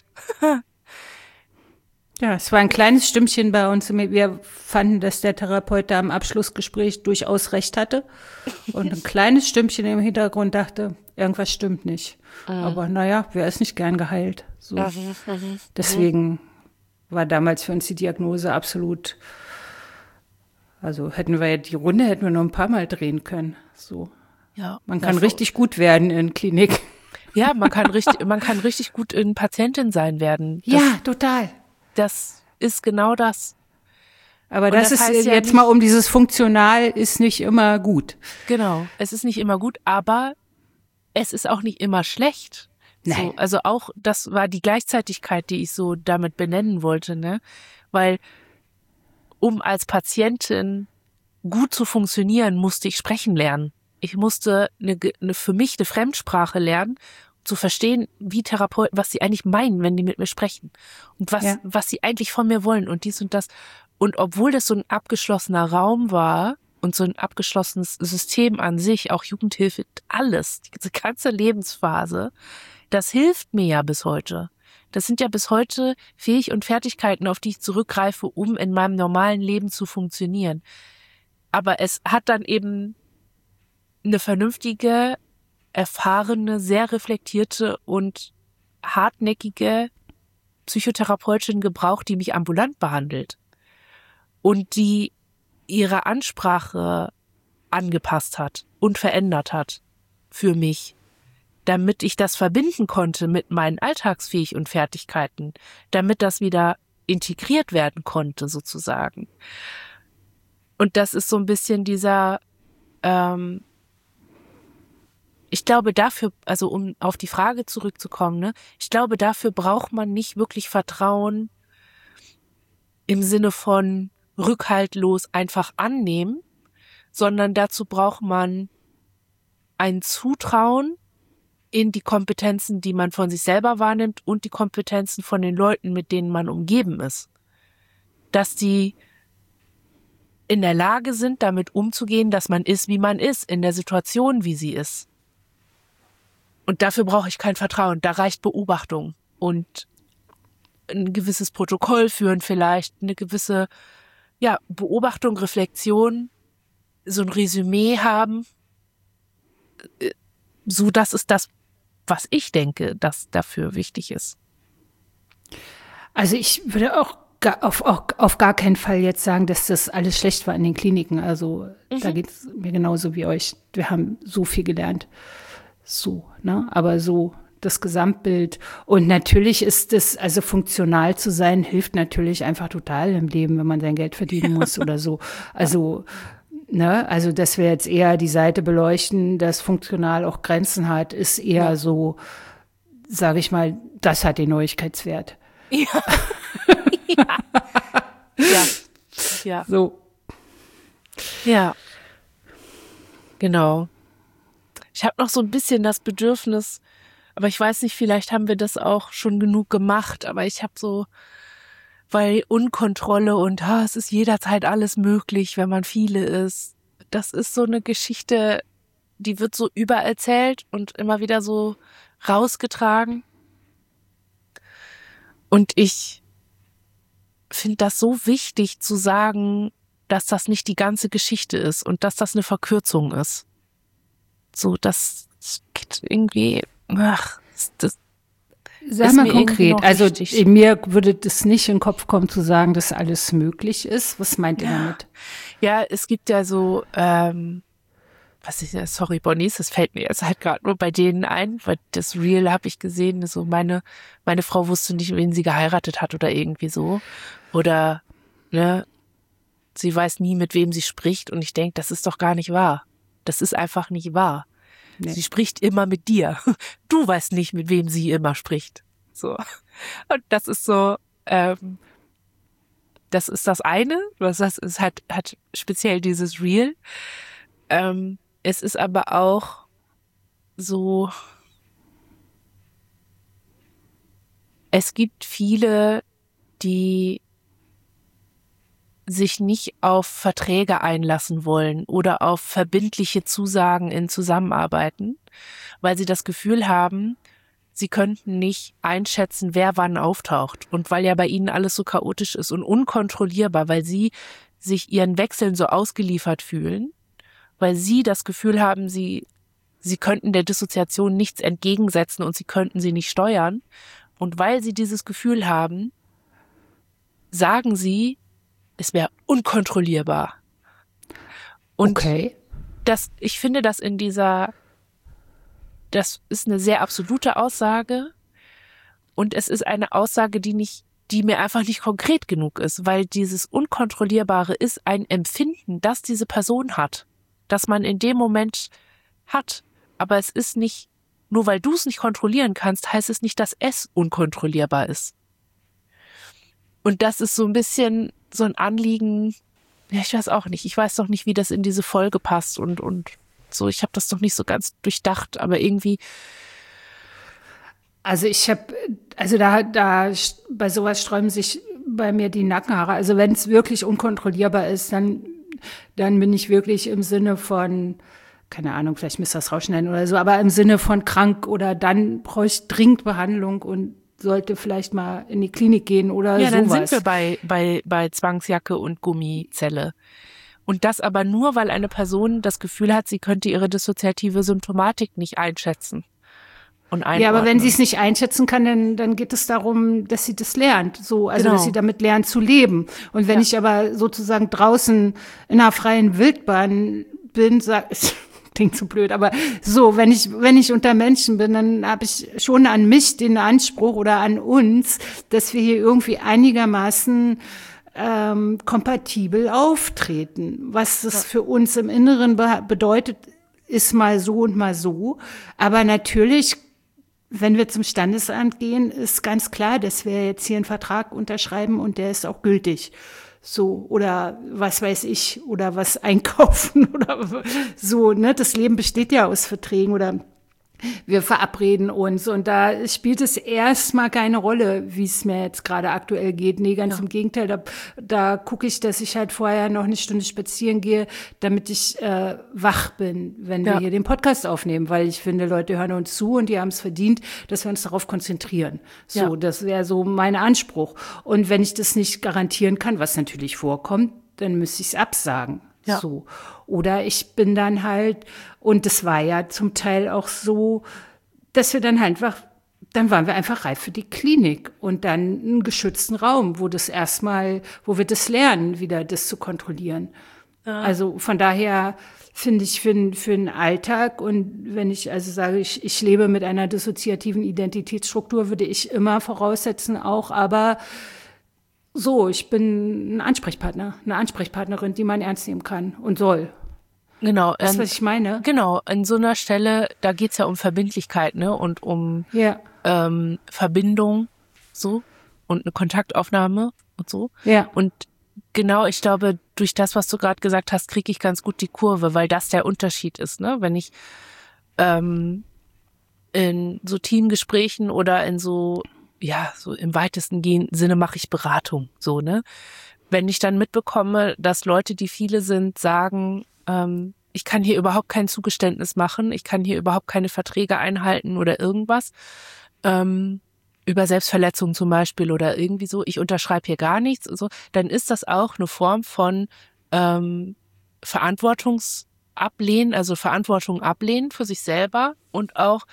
Ja, es war ein kleines Stimmchen bei uns. Wir fanden, dass der Therapeut da im Abschlussgespräch durchaus recht hatte. Und ein kleines Stimmchen im Hintergrund dachte, irgendwas stimmt nicht. Aber naja, wer ist nicht gern geheilt? So. Deswegen war damals für uns die Diagnose absolut, also hätten wir ja die Runde hätten wir noch ein paar Mal drehen können. So. Ja. Man kann richtig gut werden in Klinik. Ja, man kann richtig, man kann richtig gut in Patientin sein werden. Das, ja, total. Das ist genau das. Aber das, das ist jetzt ja mal um dieses Funktional ist nicht immer gut. Genau, es ist nicht immer gut, aber es ist auch nicht immer schlecht. Nein. So, also auch, das war die Gleichzeitigkeit, die ich so damit benennen wollte, ne? Weil um als Patientin gut zu funktionieren, musste ich sprechen lernen. Ich musste eine, eine für mich eine Fremdsprache lernen, zu verstehen, wie Therapeuten, was sie eigentlich meinen, wenn die mit mir sprechen und was, ja. was sie eigentlich von mir wollen und dies und das. Und obwohl das so ein abgeschlossener Raum war und so ein abgeschlossenes System an sich, auch Jugendhilfe, alles, diese ganze Lebensphase, das hilft mir ja bis heute. Das sind ja bis heute Fähig- und Fertigkeiten, auf die ich zurückgreife, um in meinem normalen Leben zu funktionieren. Aber es hat dann eben eine vernünftige, erfahrene, sehr reflektierte und hartnäckige Psychotherapeutin gebraucht, die mich ambulant behandelt und die ihre Ansprache angepasst hat und verändert hat für mich, damit ich das verbinden konnte mit meinen Alltagsfähig- und Fertigkeiten, damit das wieder integriert werden konnte sozusagen. Und das ist so ein bisschen dieser, ähm, ich glaube dafür, also um auf die Frage zurückzukommen, ne, ich glaube dafür braucht man nicht wirklich Vertrauen im Sinne von rückhaltlos einfach annehmen, sondern dazu braucht man ein Zutrauen in die Kompetenzen, die man von sich selber wahrnimmt und die Kompetenzen von den Leuten, mit denen man umgeben ist. Dass die in der Lage sind, damit umzugehen, dass man ist, wie man ist, in der Situation, wie sie ist. Und dafür brauche ich kein Vertrauen. Da reicht Beobachtung und ein gewisses Protokoll führen vielleicht, eine gewisse ja, Beobachtung, Reflexion, so ein Resümee haben. So, das ist das, was ich denke, dass dafür wichtig ist. Also ich würde auch gar, auf, auf, auf gar keinen Fall jetzt sagen, dass das alles schlecht war in den Kliniken. Also mhm. da geht es mir genauso wie euch. Wir haben so viel gelernt. So, ne? Aber so das Gesamtbild. Und natürlich ist es, also funktional zu sein, hilft natürlich einfach total im Leben, wenn man sein Geld verdienen muss oder so. Also, ne, also dass wir jetzt eher die Seite beleuchten, dass funktional auch Grenzen hat, ist eher ja. so, sage ich mal, das hat den Neuigkeitswert. Ja. ja. ja. Ja. So. Ja. Genau. Ich habe noch so ein bisschen das Bedürfnis, aber ich weiß nicht, vielleicht haben wir das auch schon genug gemacht, aber ich habe so, weil Unkontrolle und ah, es ist jederzeit alles möglich, wenn man viele ist. Das ist so eine Geschichte, die wird so übererzählt und immer wieder so rausgetragen. Und ich finde das so wichtig zu sagen, dass das nicht die ganze Geschichte ist und dass das eine Verkürzung ist. So, das geht irgendwie, ach, das Sag mal konkret, also wichtig. Mir würde das nicht in den Kopf kommen zu sagen, dass alles möglich ist. Was meint ihr ja. damit? Ja, es gibt ja so, ähm, was ist das, sorry, Bonnies, das fällt mir jetzt halt gerade nur bei denen ein, weil das Real habe ich gesehen, so meine, meine Frau wusste nicht, wen sie geheiratet hat oder irgendwie so. Oder, ne, sie weiß nie, mit wem sie spricht und ich denke, das ist doch gar nicht wahr. Das ist einfach nicht wahr. Nee. Sie spricht immer mit dir. Du weißt nicht, mit wem sie immer spricht. So. Und das ist so, ähm, das ist das eine, was das ist, hat, hat speziell dieses Real. Ähm, es ist aber auch so, es gibt viele, die sich nicht auf Verträge einlassen wollen oder auf verbindliche Zusagen in Zusammenarbeiten, weil sie das Gefühl haben, sie könnten nicht einschätzen, wer wann auftaucht. Und weil ja bei ihnen alles so chaotisch ist und unkontrollierbar, weil sie sich ihren Wechseln so ausgeliefert fühlen, weil sie das Gefühl haben, sie, sie könnten der Dissoziation nichts entgegensetzen und sie könnten sie nicht steuern. Und weil sie dieses Gefühl haben, sagen sie, es wäre unkontrollierbar. Und okay. das, ich finde, dass in dieser, das ist eine sehr absolute Aussage und es ist eine Aussage, die nicht, die mir einfach nicht konkret genug ist, weil dieses Unkontrollierbare ist ein Empfinden, das diese Person hat, das man in dem Moment hat, aber es ist nicht, nur weil du es nicht kontrollieren kannst, heißt es nicht, dass es unkontrollierbar ist. Und das ist so ein bisschen so ein Anliegen, ja, ich weiß auch nicht, ich weiß doch nicht, wie das in diese Folge passt und, und so, ich habe das doch nicht so ganz durchdacht, aber irgendwie. Also ich habe, also da, da, bei sowas sträuben sich bei mir die Nackenhaare. Also wenn es wirklich unkontrollierbar ist, dann, dann bin ich wirklich im Sinne von, keine Ahnung, vielleicht müsst ihr das rausschneiden oder so, aber im Sinne von krank oder dann brauche ich dringend Behandlung und sollte vielleicht mal in die Klinik gehen oder ja, sowas. Ja, dann sind wir bei, bei, bei Zwangsjacke und Gummizelle. Und das aber nur, weil eine Person das Gefühl hat, sie könnte ihre dissoziative Symptomatik nicht einschätzen und einordnen. Ja, aber wenn sie es nicht einschätzen kann, dann, dann geht es darum, dass sie das lernt. So, also, Genau. Dass sie damit lernt zu leben. Und wenn ja. ich aber sozusagen draußen in einer freien Wildbahn bin, sag, klingt zu blöd, aber so, wenn ich, wenn ich unter Menschen bin, dann habe ich schon an mich den Anspruch oder an uns, dass wir hier irgendwie einigermaßen ähm, kompatibel auftreten. Was das ja. für uns im Inneren be- bedeutet, ist mal so und mal so. Aber natürlich, wenn wir zum Standesamt gehen, ist ganz klar, dass wir jetzt hier einen Vertrag unterschreiben und der ist auch gültig. So, oder was weiß ich, oder was einkaufen oder so, ne? Das Leben besteht ja aus Verträgen oder wir verabreden uns und da spielt es erstmal keine Rolle, wie es mir jetzt gerade aktuell geht. Nee, ganz ja. im Gegenteil, da, da gucke ich, dass ich halt vorher noch eine Stunde spazieren gehe, damit ich äh, wach bin, wenn ja. wir hier den Podcast aufnehmen, weil ich finde, Leute hören uns zu und die haben es verdient, dass wir uns darauf konzentrieren. So, ja. das wäre so mein Anspruch. Und wenn ich das nicht garantieren kann, was natürlich vorkommt, dann müsste ich es absagen. Ja. So. Oder ich bin dann halt, und das war ja zum Teil auch so, dass wir dann halt einfach, dann waren wir einfach reif für die Klinik und dann einen geschützten Raum, wo das erstmal, wo wir das lernen, wieder das zu kontrollieren. Ja. Also von daher finde ich für, für den Alltag und wenn ich also sage, ich, ich lebe mit einer dissoziativen Identitätsstruktur, würde ich immer voraussetzen auch, aber so, ich bin ein Ansprechpartner, eine Ansprechpartnerin, die man ernst nehmen kann und soll. Genau. Das, was ich meine? Genau, an so einer Stelle, da geht's ja um Verbindlichkeit, ne, und um ja. ähm, Verbindung, so, und eine Kontaktaufnahme und so. Ja. Und genau, ich glaube, durch das, was du gerade gesagt hast, kriege ich ganz gut die Kurve, weil das der Unterschied ist, ne, wenn ich ähm, in so Teamgesprächen oder in so ja, so im weitesten Sinne mache ich Beratung, so, ne? Wenn ich dann mitbekomme, dass Leute, die viele sind, sagen, ähm, ich kann hier überhaupt kein Zugeständnis machen, ich kann hier überhaupt keine Verträge einhalten oder irgendwas, ähm, über Selbstverletzung zum Beispiel oder irgendwie so, ich unterschreibe hier gar nichts und so, dann ist das auch eine Form von ähm, Verantwortungsablehnen, also Verantwortung ablehnen für sich selber und auch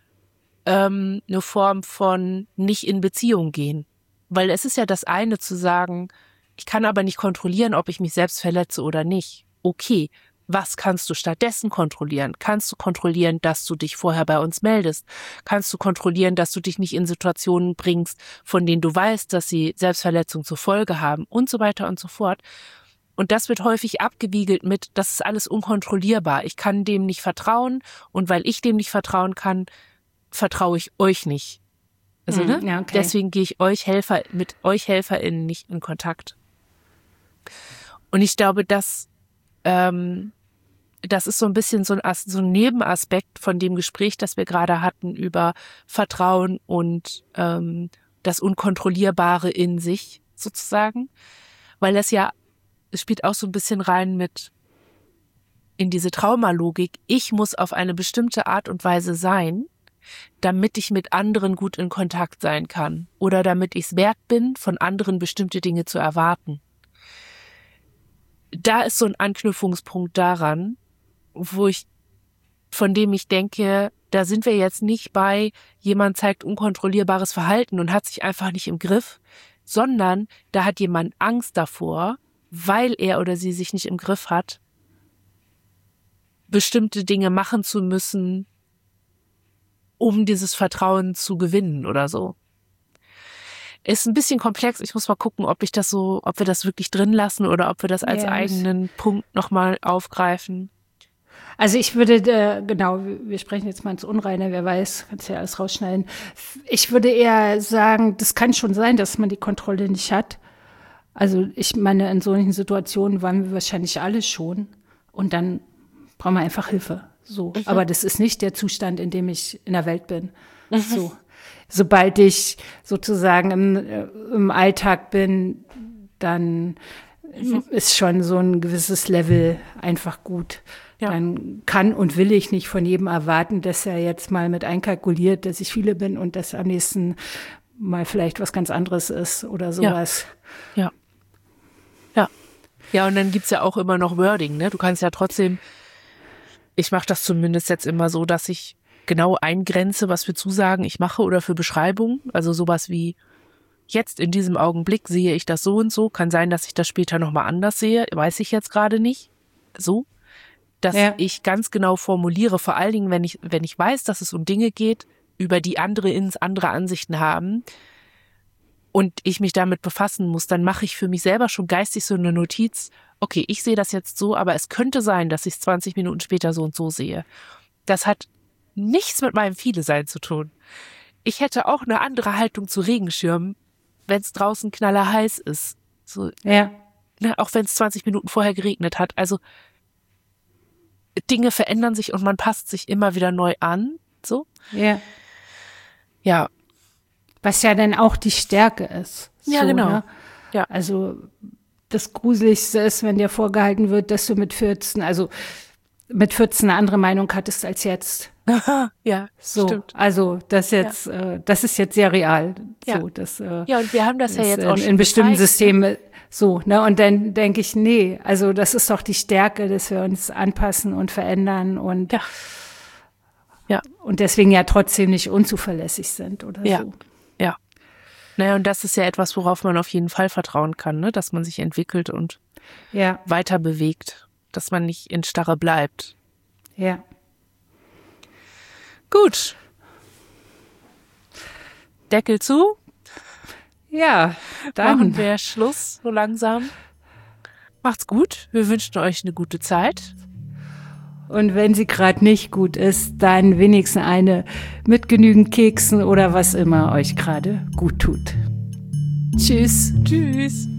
ähm, eine Form von nicht in Beziehung gehen. Weil es ist ja das eine zu sagen, ich kann aber nicht kontrollieren, ob ich mich selbst verletze oder nicht. Okay, was kannst du stattdessen kontrollieren? Kannst du kontrollieren, dass du dich vorher bei uns meldest? Kannst du kontrollieren, dass du dich nicht in Situationen bringst, von denen du weißt, dass sie Selbstverletzung zur Folge haben und so weiter und so fort. Und das wird häufig abgewiegelt mit, das ist alles unkontrollierbar. Ich kann dem nicht vertrauen und weil ich dem nicht vertrauen kann, vertraue ich euch nicht. Also, hm, ne? Ja, okay. Deswegen gehe ich euch Helfer, mit euch HelferInnen nicht in Kontakt. Und ich glaube, dass, ähm, das ist so ein bisschen so ein, so ein Nebenaspekt von dem Gespräch, das wir gerade hatten über Vertrauen und ähm, das Unkontrollierbare in sich sozusagen. Weil das ja, es spielt auch so ein bisschen rein mit in diese Traumalogik. Ich muss auf eine bestimmte Art und Weise sein, damit ich mit anderen gut in Kontakt sein kann oder damit ich es wert bin, von anderen bestimmte Dinge zu erwarten. Da ist so ein Anknüpfungspunkt daran, wo ich, von dem ich denke, da sind wir jetzt nicht bei, jemand zeigt unkontrollierbares Verhalten und hat sich einfach nicht im Griff, sondern da hat jemand Angst davor, weil er oder sie sich nicht im Griff hat, bestimmte Dinge machen zu müssen, um dieses Vertrauen zu gewinnen oder so. Ist ein bisschen komplex. Ich muss mal gucken, ob ich das so, ob wir das wirklich drin lassen oder ob wir das als Ja, eigenen Punkt nochmal aufgreifen. Also ich würde, äh, genau, wir sprechen jetzt mal ins Unreine, wer weiß, kannst ja alles rausschneiden. Ich würde eher sagen, das kann schon sein, dass man die Kontrolle nicht hat. Also ich meine, in solchen Situationen waren wir wahrscheinlich alle schon und dann brauchen wir einfach Hilfe. So. Mhm. Aber das ist nicht der Zustand, in dem ich in der Welt bin. Mhm. So. Sobald ich sozusagen im, im Alltag bin, dann mhm. ist schon so ein gewisses Level einfach gut. Ja. Dann kann und will ich nicht von jedem erwarten, dass er jetzt mal mit einkalkuliert, dass ich viele bin und dass am nächsten mal vielleicht was ganz anderes ist oder sowas. Ja. Ja. Ja, ja, und dann gibt's ja auch immer noch Wording, ne? Du kannst ja trotzdem, ich mache das zumindest jetzt immer so, dass ich genau eingrenze, was für Zusagen ich mache oder für Beschreibungen. Also sowas wie, jetzt in diesem Augenblick sehe ich das so und so. Kann sein, dass ich das später nochmal anders sehe. Weiß ich jetzt gerade nicht. So. Dass ja. ich ganz genau formuliere, vor allen Dingen, wenn ich, wenn ich weiß, dass es um Dinge geht, über die andere ins andere Ansichten haben und ich mich damit befassen muss, dann mache ich für mich selber schon geistig so eine Notiz, okay, ich sehe das jetzt so, aber es könnte sein, dass ich es zwanzig Minuten später so und so sehe. Das hat nichts mit meinem Viele-Sein zu tun. Ich hätte auch eine andere Haltung zu Regenschirmen, wenn es draußen knallerheiß ist. So, ja. Ne, auch wenn es zwanzig Minuten vorher geregnet hat. Also Dinge verändern sich und man passt sich immer wieder neu an. So. Ja. Ja. Was ja dann auch die Stärke ist. Ja, so, genau. Ne? Ja. Also das Gruseligste ist, wenn dir vorgehalten wird, dass du mit vierzehn, also mit vierzehn eine andere Meinung hattest als jetzt. Ja, so, stimmt. Also das jetzt, ja. äh, das ist jetzt sehr real. So, ja. Das, äh, ja, und wir haben das ja jetzt in, auch schon in bestimmten gezeigt. Systemen so, ne? Und dann denke ich, nee, also das ist doch die Stärke, dass wir uns anpassen und verändern und ja. Ja. und deswegen ja trotzdem nicht unzuverlässig sind oder ja. so. Ja. Naja, und das ist ja etwas, worauf man auf jeden Fall vertrauen kann, ne? Dass man sich entwickelt und ja. weiter bewegt, dass man nicht in Starre bleibt. Ja. Gut. Deckel zu. Ja, dann machen wir Schluss so langsam. Macht's gut. Wir wünschen euch eine gute Zeit. Und wenn sie gerade nicht gut ist, dann wenigstens eine mit genügend Keksen oder was immer euch gerade gut tut. Tschüss. Tschüss.